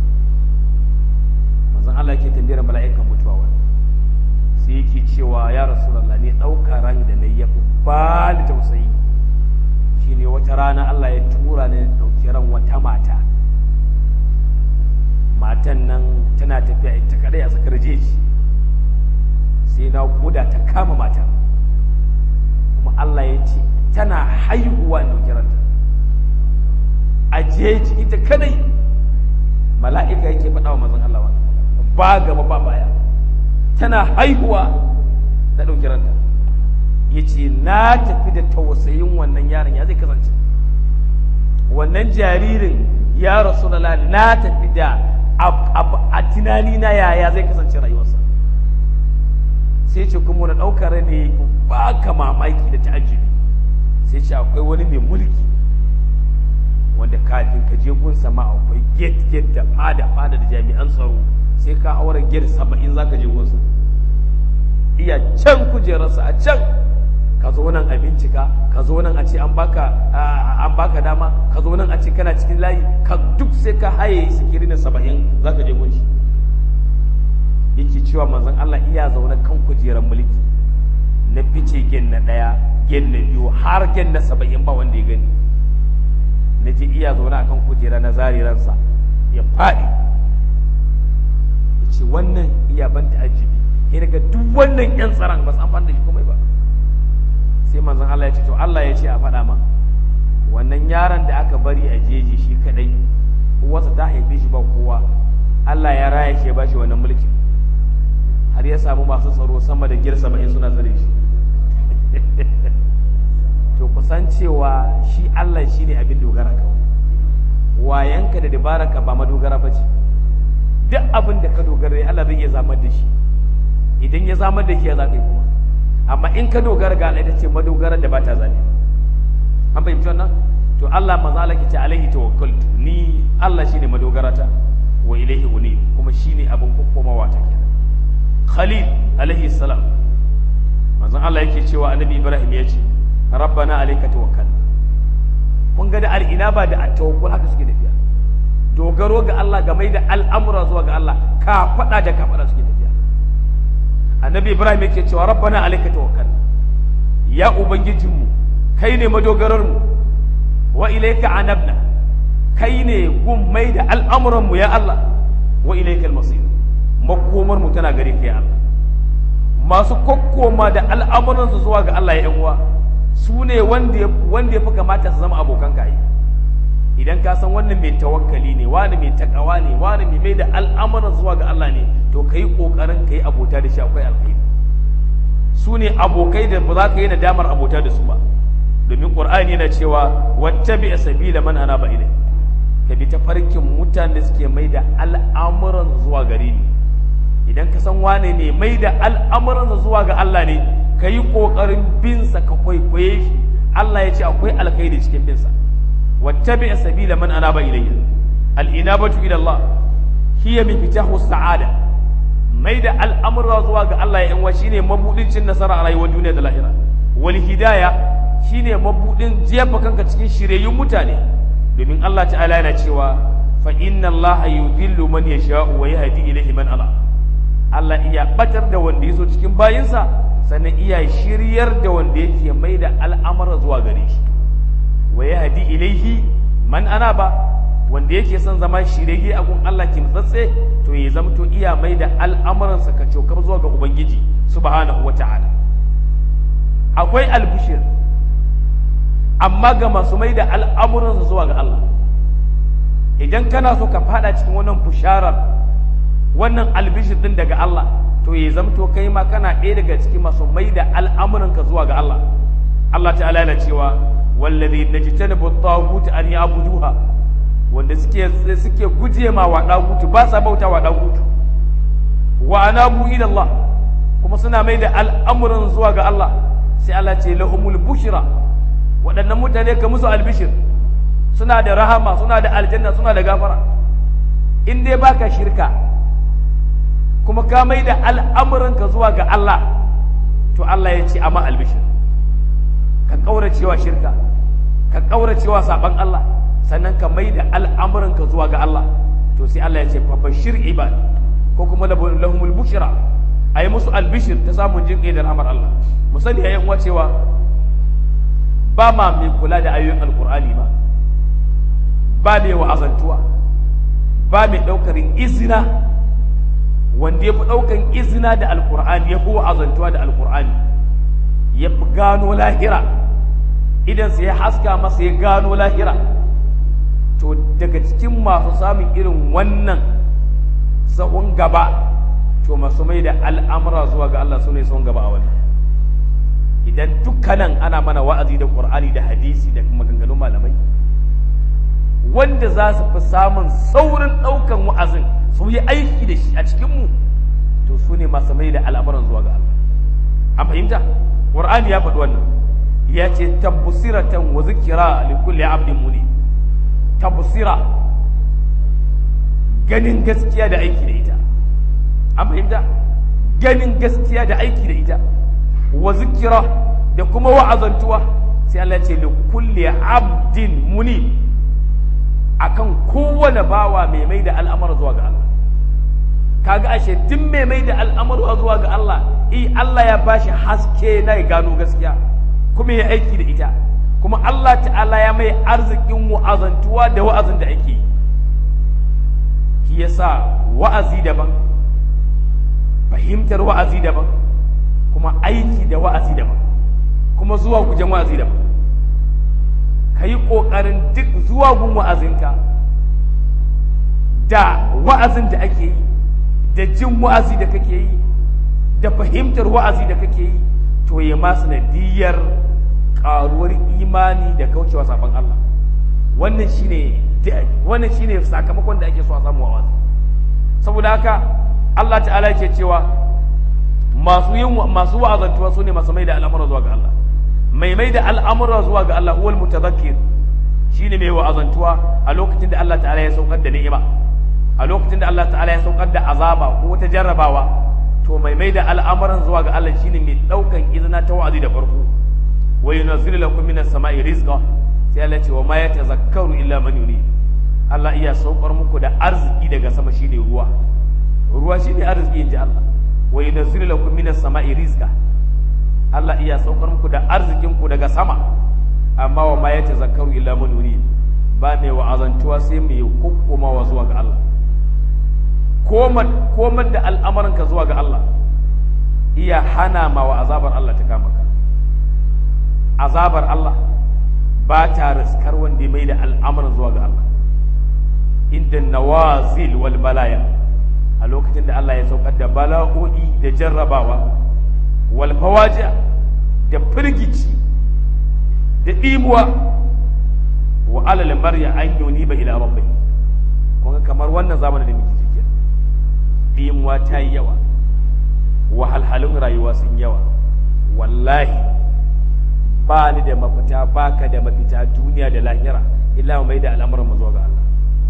Speaker 1: manzon Allah yake tambayar mala'ikan mutuwa wani sai yake cewa ya Rasulullah ne ɗauka ran da na ya fi ba da tausayi shine wata rana Allah ya tura ni ɗauki ran wata mata. Matan nan tana tafiya ita kadai a tsakar jeji, sai na koda ta kama matan, kuma Allah ya ce tana haihuwa da kiranta a jeji ita kadai. Mala'ika yake faɗa wa manzon Allah wannan ba gaba ba baya, tana haihuwa da ɗauki ranta. Ya ce na tafi da tausayin wannan yaron ya zai kasance, wannan jaririn ya Rasulullah na tafi da a tunani na yaya zai kasance rayuwarsa. Sai ce kuma wani ɗaukar ne ba ka mamaki da ta'ajibi. Sai ce akwai wani mai mulki wanda kafin ka je gunsa ma akwai gate gate da fada fada da jami'an tsaro, sai ka haura gate saba'in za ka je gunsa. Iya can kujerarsa a can, ka zo nan a bincika, ka zo nan a ce an baka an baka dama, ka zo nan a ce kana cikin layi, ka duk sai ka haye sikiri na saba'in za ka je gunshi. Yake cewa manzon Allah iya zaune kan kujerar mulki, na fice gen na ɗaya, gen na biyu, har gen na saba'in ba wanda ya gani. Na je iya zaune a kan kujera na zariransa ya faɗi, ya ce wannan iya ban ta'ajibi, ya daga duk wannan yan tsaron ba su amfani da shi komai ba. Sai manzon Allah ya ce to Allah ya ce a faɗa ma wannan yaron da aka bari a jeji shi kadai, uwarsa ta haife shi ba kowa, Allah ya raya shi ya bashi wannan mulki, har ya samu masu tsaro sama da gir saba'in suna tsare shi. To kusan cewa shi Allah shi ne abin dogara kawai, wayanka da dabaraka ba madogara ba ce. Duk abin da ka dogara ne Allah zai iya zamar da shi, idan ya zamar da shi ya za ka yi kuma. Amma in ka dogara ga Allah ita ce madogara da ba ta zabe. An fahimci wannan? To Allah manzo Allah ke ce alaihi tawakkaltu, ni Allah shine madogara ta, wa ilaihi unib, kuma shine abin kokomawa ta kenan. Khalil alaihi salam, manzo Allah yake cewa annabi Ibrahim ya ce rabbana alayka tawakkal. Kun ga da al'inaba da at-tawakkul haka suke tafiya, dogaro ga Allah game da al'amura zuwa ga Allah, ka fada da ka fada suke tafiya. Annabi Ibrahim yake cewa rabbana alayka tawakkal, ya ubangijinmu kai ne madogararmu, wa ilayka anabna, kai ne gun mai da al'amuranmu ya Allah, wa ilayka al-masir, makomarmu tana gare ka ya Allah. Masu kokkoma da al'amuransu zuwa ga Allah ya yan uwa su ne wanda ya fi kamata su zama abokan ka yi. Idan ka san wannan mai tawakkali ne, wani mai takawa ne, wani mai mai da al'amuran zuwa ga Allah ne, to ka yi ƙoƙarin ka yi abota da shi, akwai alkhairi. Su ne abokai da ba za ka yi nadamar abota da su ba, domin ƙur'ani yana cewa wattabi sabila man anaba ilai, ka bi tafarkin mutanen da suke mai da al'amuran zuwa gare ni. Idan ka san wane ne mai da al'amuran zuwa ga Allah ne, ka yi ƙoƙarin binsa, ka kwaikwaye shi. Allah ya ce akwai alkhairi cikin binsa. wattabi sabila man anaba ilayya, al-inabatu ila Allah hiya miftahu sa'ada, mai da al'amura zuwa ga Allah ya yan shine mabudin cin nasara a rayuwar duniya da lahira. Wal hidaya shine mabudin jefa kanka cikin shiryayyun mutane, domin Allah ta'ala yana cewa fa inna Allah yudhillu man yasha'u wa yahdi ilayhi man ana. Allah iya batar da wanda yaso cikin bayinsa, sannan iya shiryar da wanda yake mai da al'amura zuwa gare shi. Wa yahdi ilayhi man anaba, wanda yake son zama shirye a gun Allah kimtsatse, to ya zamto iya mai da al'amuransa ka cokar zuwa ga Ubangiji subhanahu wata'ala. Akwai albushir amma ga masu mai da al'amuransa zuwa ga Allah. Idan kana so ka fada cikin wannan busharar, wannan albishir din daga Allah, to ya zamto kai ma kana ɗaya daga cikin masu mai da al'amuranka zuwa ga Allah. Allah ta'ala yana cewa wallazi najtanibu at-taghut an ya'buduha, wanda suke suke guje ma wa dagutu, ba sa bauta wa dagutu. Wa anabu ila Allah, kuma suna mai da al'amuran zuwa ga Allah. Sai Allah ce lahumul bushra, waɗannan mutane ka musu albishir, suna da rahama, suna da aljanna, suna da gafara. In dai baka shirka kuma ka mai da al'amuranka zuwa ga Allah, to Allah ya ce amma albishir, ka ƙauracewa shirka, ka ƙauracewa saɓan Allah, sannan ka mai da al'amuranka zuwa ga Allah, to sai Allah ya ce fa bashir ibad, ko kuma lahumul bushra, a yi musu albishir ta samun jin ƙai da rahmar Allah. Mu sani yayin uwa cewa ba ma mai kula da ayoyin alkur'ani ba, ba mai wa'azantuwa, ba mai ɗaukar izina, wanda ya fi ɗaukan izina da alkur'ani ya fi wa'azantuwa da alkur'ani, ya fi gano lahira, idan sai ya haska masa ya gano lahira. To daga cikin masu samun irin wannan sahun gaba, to masu mai da al'amura zuwa ga Allah su ne sahun gaba a wannan. Idan dukkanan ana mana wa'azi da ƙur'ani da hadisi da maganganun malamai, wanda za su fi samun saurin ɗaukan wa'azin su yi aiki da shi a cikinmu, to su ne masu mai da al'amuran zuwa ga Allah. An fahimta? Ƙur'ani ya faɗi wannan, ya ce tabbusiratan wa zikira li kulli abdin muni. Tabbusira, ganin gaskiya da aiki da ita. An fahimta? Ganin gaskiya da aiki da ita. Wa zikira da kuma wa'azantuwa, sai Allah ce li kulli abdin muni, akan kowane bawa mai mai da al'amura zuwa ga Allah. Kaga ashe duk mai mai da al'amura zuwa ga Allah, eh Allah ya bashi haske na ya gano gaskiya kuma ya aiki da ita, kuma Allah ta'ala ya mai arzikin wa'azantuwa da wa'azin da ake yi. Shi yasa wa'azi daban, fahimtar wa'azi daban, kuma aiki da wa'azi daban, kuma zuwa gujen wa'azi daban. Ka yi ƙoƙarin duk zuwa gun wa'azinka da wa'azin da ake yi, da jin wa'azi da kake yi, da fahimtar wa'azi da kake yi, to ya ma sanadiyar ƙaruwar imani da kaucewa saɓon Allah. Wannan shine wannan shine sakamakon da ake so a samu wa'azi. Saboda haka Allah ta'ala yake cewa masu yin masu wa'azantuwa su ne masu mai da al'amura zuwa ga Allah. Mai mai da al'amura zuwa ga Allah huwal mutadhakkir, shine mai wa'azantuwa a lokacin da Allah ta'ala ya saukar da ni'ima, a lokacin da Allah ta'ala ya saukar da azaba ko wata jarrabawa, to mai mai da al'amuran zuwa ga Allah shine mai daukan izina ta wa'azi da farko. Wa yunazzilu lakum minas sama'i rizqa, sai Allah ce wa ma yatazakkaru illa man yunib. Allah iya saukar muku da arziki daga sama, shine ruwa. Ruwa shine arziki inji Allah. Wa yunazzilu lakum minas sama'i rizqa, Allah iya saukar muku da arzikin ku daga sama, amma wa ma yatazakkaru illa man yunib, ba mai wa'azantuwa sai mai kokkomawa zuwa ga Allah. Komar komar da al'amuranka zuwa ga Allah iya hana ma wa azabar Allah ta kama ka. Azabar Allah ba ta riskar wanda mai da al'amuran zuwa ga Allah. Inda nawazil wal balaya, a lokacin da Allah ya saukar da bala'o'i da jarrabawa, wal fawaji da firgici da ɗimuwa, wa alal marya an yuni ba ila rabbi. Kun kamar wannan zamanin da muke ciki, ɗimuwa ta yi yawa, wahalhalun rayuwa sun yawa. Wallahi ba ni da mafita, baka da mafita duniya da lahira illa mai da al'amuran mu zuwa ga Allah.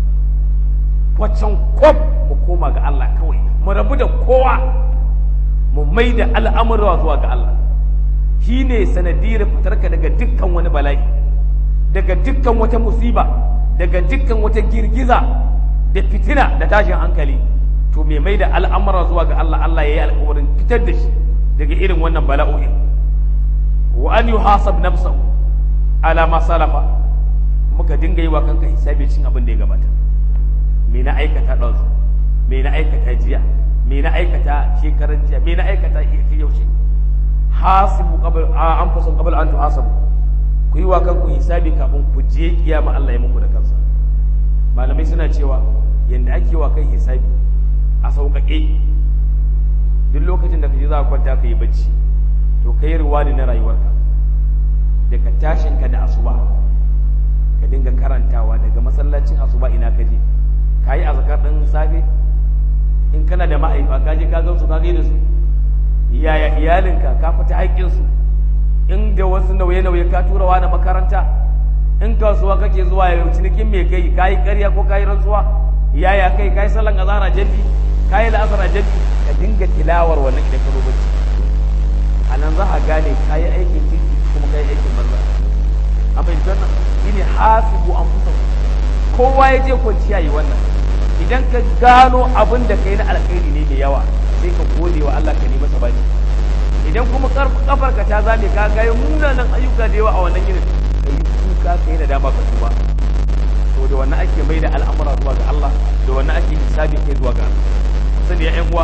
Speaker 1: Kwacan kwab mu koma ga Allah kawai, mu rabu da kowa, mu mai da al'amura zuwa ga Allah. Shi ne sanadiyar fitarka daga dukkan wani bala'i, daga dukkan wata musiba, daga dukkan wata girgiza da fitina da tashin hankali. To mai mai da al'amura zuwa ga Allah, Allah ya yi alƙawarin fitar da shi daga irin wannan bala'o'in. Wa an yuhasab nafsahu ala ma salafa, muka dinga yi wa kanka hisabi cin abin da ya gabata. Me na aikata ɗansu, me na aikata jiya, me na aikata shekaran jiya, me na aikata yaushe. Hasibu qabl anfusakum qabl an tuhasabu, ku yi wa kanku hisabi kafin ku je kiyama Allah ya muku da kansa. Malamai suna cewa yanda ake wa kai hisabi a sauƙaƙe, duk lokacin da ka je za ka kwanta ka yi bacci, to kai ruwani na rayuwarka, daga tashinka da asuba ka dinga karantawa daga masallacin asuba ina ka je, ka yi azkar ɗin safe, in kana da ma'aifa ka je ka gan su ka gaida su, yaya iyalinka ka fita haƙƙinsu, in da wasu nauye-nauye ka turawa na makaranta, in kasuwa kake zuwa yau cinikin mai kai kayi ƙarya ko kayi rantsuwa yaya kai kayi sallan azhar jaddi kayi la'asar jaddi, ka dinga tilawar wannan idan ka zo bacci. A nan za a gane kayi aikin kirki kuma kayi aikin banza. A fahimci wannan shine hasibu anfusakum, kowa ya je kwanciya yi wannan. Idan ka gano abin da kai na alkhairi ne mai yawa sai ka gode wa Allah ka nemi masa baki. Idan kuma kafar ka ta zame ka ga munanan ayyuka da yawa a wannan yinin, ka yi kuka ka yi da dama ka tuba. To da wannan ake mai da al'amura zuwa ga Allah, da wannan ake hisabi kai zuwa ga Allah. Sani ya ƴan uwa,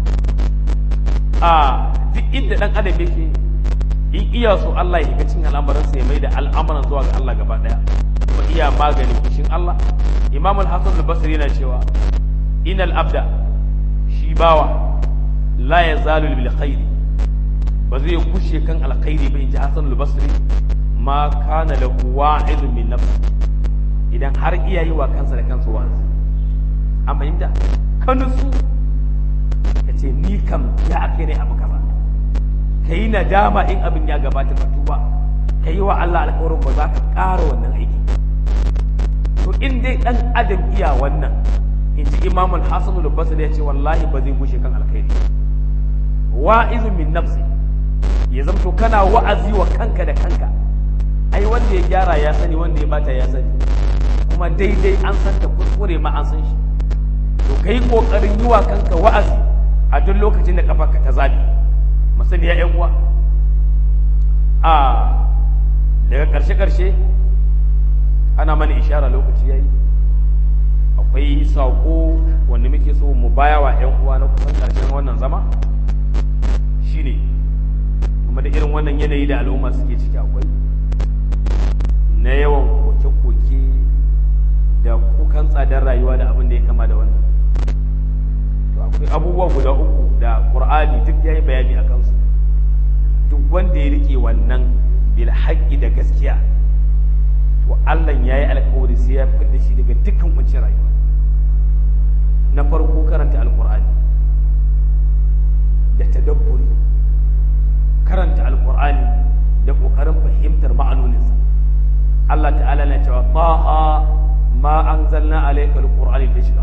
Speaker 1: a duk inda dan adam yake in iya so Allah ya higa cin al'amuransa ya mai da al'amuran zuwa ga Allah gaba daya, kuma iya maganin kishin Allah. Imam al-Hasan al-Basri yana cewa inal abda, shi bawa, la yazalu bil khairi, ba zai kushe kan alkhairi ba, inji Hasan al-Basri, ma kana lahu wa'izun min nafsi, idan har iya yi wa kansa da kansa wa'azi. An fahimta? Ka nutsu ka ce ni kam ya ake ne abu kaza, ka yi nadama in abin ya gabata ka tuba, ka yi wa Allah alƙawarin ba za ka ƙara wannan aiki. To in dai ɗan adam iya wannan, in ji Imam al-Hasan al-Basri ya ce wallahi ba zai gushe kan alkhairi. Wa'izun min nafsi, ya zamto kana wa'azi wa kanka da kanka. Ai wanda ya gyara ya sani, wanda ya bata ya sani, kuma daidai an san ta, kuskure ma an san shi. To kai kokarin yi wa kanka wa'azi a duk lokacin da kafarka ta zabi. Masani ya ƴan uwa, a daga karshe karshe ana mana ishara lokaci yayi. Akwai sako wanda muke so mu baya wa ƴan uwa na kusan karshen wannan zama, shine kuma da irin wannan yanayi da al'umma suke ciki, akwai na yawan koke-koke da kukan tsadar rayuwa da abin da ya kama da wannan. To akwai abubuwa guda uku da Qur'ani duk yayi bayani a kansu. Duk wanda ya rike wannan bil haqqi da gaskiya, to Allah yayi alƙawari sai ya fitar shi daga dukkan kuncin rayuwa. Na farko karanta alqur'ani da tadabburi, karanta alqur'ani da kokarin fahimtar ma'anoninsa. Allah ta'ala na cewa taha ma anzalna alayka alqur'ana litashqa.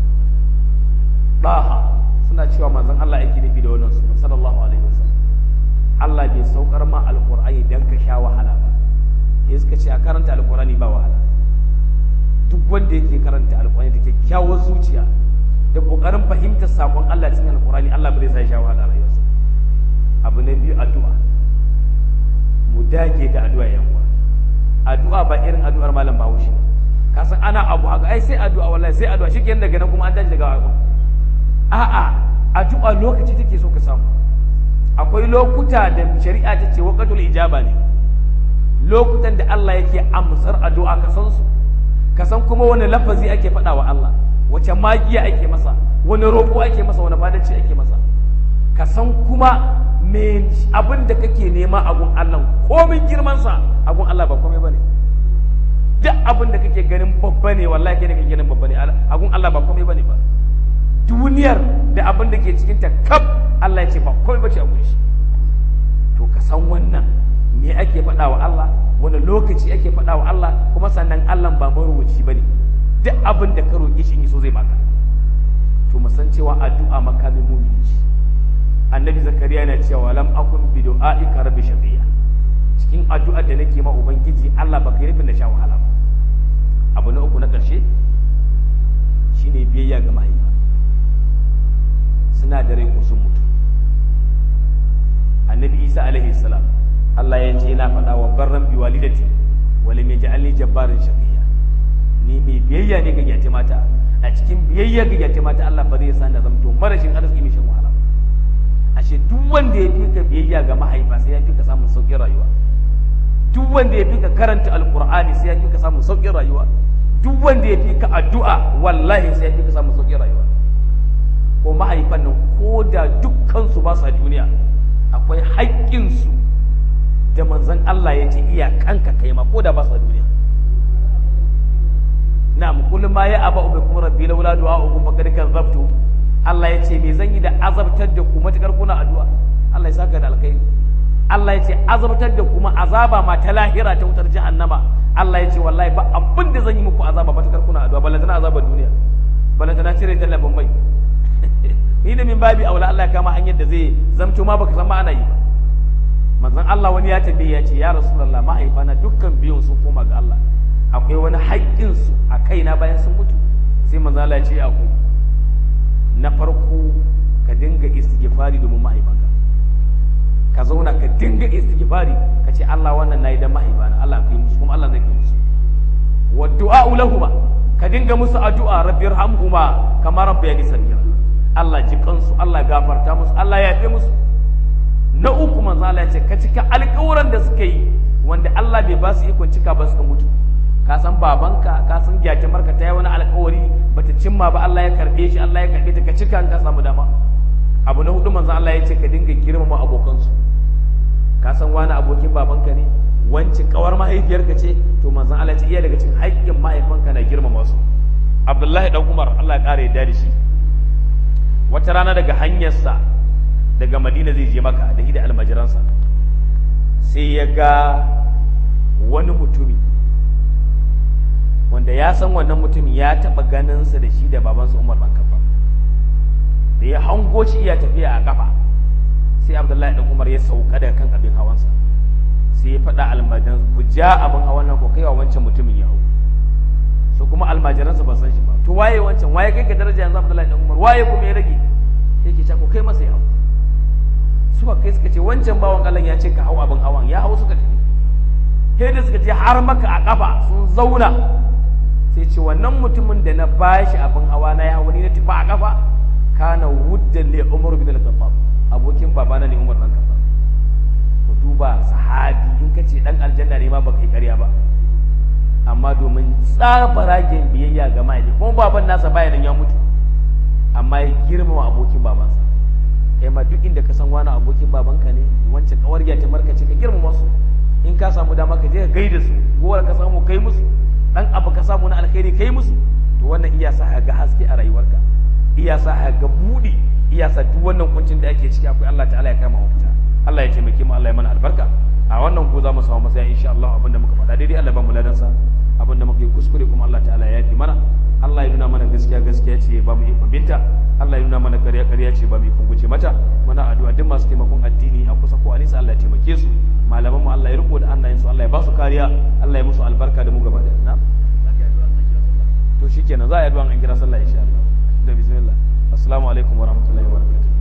Speaker 1: Taha suna cewa manzon Allah yake nufi da wannan sunan sallallahu alaihi wasallam. Allah bai saukar ma alqur'ani dan ka sha wahala ba. Sai suka ce a karanta alqur'ani ba wahala. Duk wanda yake karanta alqur'ani da kyakkyawar zuciya da kokarin fahimtar sakon Allah cikin alqur'ani, Allah bai zai sha wahala rayuwarsa. Abu na biyu, addu'a. Mu dage da addu'a yan uwa. Addu'a ba irin addu'ar malam Bahaushe. Ka san ana abu haka, ai sai addu'a, wallahi sai addu'a, shikenan daga nan kuma an tashi daga abu. A'a, addu'a lokaci take so ka samu. Akwai lokuta da shari'a ta ce waqtul ijaba ne. Lokutan da Allah yake amsar addu'a ka san su. Ka san kuma wani lafazi ake faɗa wa Allah, wace magiya ake masa, wani roƙo ake masa, wani fadanci ake masa. Ka san kuma me abin da kake nema a gun Allah, komin girmansa a gun Allah ba komai bane. Duk abin da kake ganin babba ne, wallahi kai ne kake ganin babba ne, a gun Allah ba komai bane ba. Duniyar da abin da ke cikin ta kaf, Allah ya ce ba komai bace a gun shi. To ka san wannan me ake faɗa wa Allah, wani lokaci ake faɗa wa Allah, kuma sannan Allah ba marubuci bane. Duk abin da ka roƙe shi in so zai baka. To mu san cewa addu'a makamin mu'mini ce. Annabi Zakariya yana cewa lam akun bi du'aika rabbi shaqiya. Cikin addu'ar da nake ma ubangiji Allah baka yi nufin da sha wahala ba. Abu na uku na ƙarshe shine biyayya ga mahaifa. Suna da rai ko sun mutu. Annabi Isa alaihi salam, Allah ya ce yana faɗa wa barran bi walidati wa lam yaj'alni jabbaran shaqiya. Ni mai biyayya ne ga yati mata. A cikin biyayya ga yati mata Allah ba zai sa na zamto marashin arziki mai shan wahala. Ashe duk wanda ya fi ka biyayya ga mahaifa sai ya fi ka samun sauƙin rayuwa. Duk wanda ya fi ka karanta alƙur'ani sai ya fi ka samun sauƙin rayuwa. Duk wanda ya fi ka addu'a wallahi sai ya fi ka samun sauƙin rayuwa. Ko mahaifan nan ko da dukkansu ba su a duniya, akwai haƙƙinsu da manzon Allah ya ce iyakanka kai ma ko da ba su a duniya. Na'am, kul ma ya aba ubikum rabbi laula du'a'ukum faqad kadzabtu. Allah ya ce me zan yi da azabtar da ku matukar kuna addu'a. Allah ya saka da alkhairi. Allah ya ce azabtar da kuma azaba ma ta lahira ta wutar jahannama Allah ya ce wallahi ba abin da zan yi muku azaba ba ta karkuna addu'a balantana azabar duniya balantana cire tallafin mai ni da min babi aula Allah ya kama hanyar da zai zamto ma baka san ma ana yi ba manzon Allah wani ya tambaye ya ce ya rasulullah mahaifana dukkan biyun sun koma ga Allah akwai wani haƙƙin su a kaina bayan sun mutu sai manzon Allah ya ce akwai na farko ka dinga istighfari domin mahaifanka ka zauna ka dinga istighfari ka ce Allah wannan nayi da mahaifana Allah kai musu kuma Allah zai kai musu wa du'a lahuma ka dinga musu addu'a rabbirhamhuma kama rabbayani saghira Allah ji kansu Allah gafarta musu Allah ya yafe musu na uku manzo Allah ya ce ka cika alƙawuran da suka yi wanda Allah bai ba su ikon cika ba suka mutu ka san babanka ka san gyatumarka ta yi wani alƙawari bata cimma ba Allah ya karbe shi Allah ya karbe ta ka cika an ka samu dama abu na hudu manzo Allah ya ce ka dinga girmama abokansu ka san wani abokin babanka ne wanci kawar mahaifiyarka ce to manzo Allah ya ce iya daga cikin haƙƙin mahaifanka na girmama su Abdullahi dan Umar Allah ya kare yadda da shi wata rana daga hanyarsa daga Madina zai je Makka da hida almajiransa sai ya ga wani mutumi wanda ya san wannan mutumin ya taɓa ganinsa da shi da babansa Umar ɗan Kafa da ya hango shi iya tafiya a kafa sai Abdullahi ɗan Umar ya sauka daga kan abin hawansa sai ya faɗa almajiran ku ja abin hawan nan ko kai wa wancan mutumin ya hau so kuma almajiransa ba san shi ba to waye wancan waye kai ka daraja yanzu Abdullahi ɗan Umar waye kuma ya rage yake ce ko kai masa ya hau suka kai suka ce wancan bawan Allah ya ce ka hau abin hawan ya hau suka tafi sai da suka je har maka a kafa sun zauna sai ce wannan mutumin da na bashi abin hawa na ya hawa ni na tafi a kafa kana wuddan li Umar bin al-Khattab abokin babana ne Umar dan Khattab ku duba sahabi in kace dan aljanna ne ma baka yi ƙarya ba amma domin tsabaragen biyayya ga mahaifi kuma baban nasa bayanan ya mutu amma ya girmama abokin babansa kai ma duk inda ka san wani abokin babanka ne wancan kawar ya ta markace ka girmama su in ka samu dama ka je ka gaida su gowar ka samu kai musu dan abu ka samu na alkhairi kai musu to wannan iya sa ga haske a rayuwarka iya sa ga budi iya sa duk wannan kuncin da ake ciki akwai Allah ta'ala ya kama mafita Allah ya taimake mu Allah ya mana albarka a wannan ko za mu samu masaya insha Allah abinda muka faɗa daidai Allah ba mu ladan sa abinda muka yi kuskure kuma Allah ta'ala ya yafi mana Allah ya nuna mana gaskiya gaskiya ce ba mu ikon binta Allah ya nuna mana ƙarya ƙarya ce ba mu ikon guje mata muna addu'a duk masu taimakon addini a kusa ko a nisa Allah ya taimake su malaman mu Allah ya riko da annayin su Allah ya ba su kariya Allah ya musu albarka da mu gaba da na to shikenan za a yi addu'a an kira sallah insha Allah da bismillah assalamu alaikum wa rahmatullahi wa barakatuh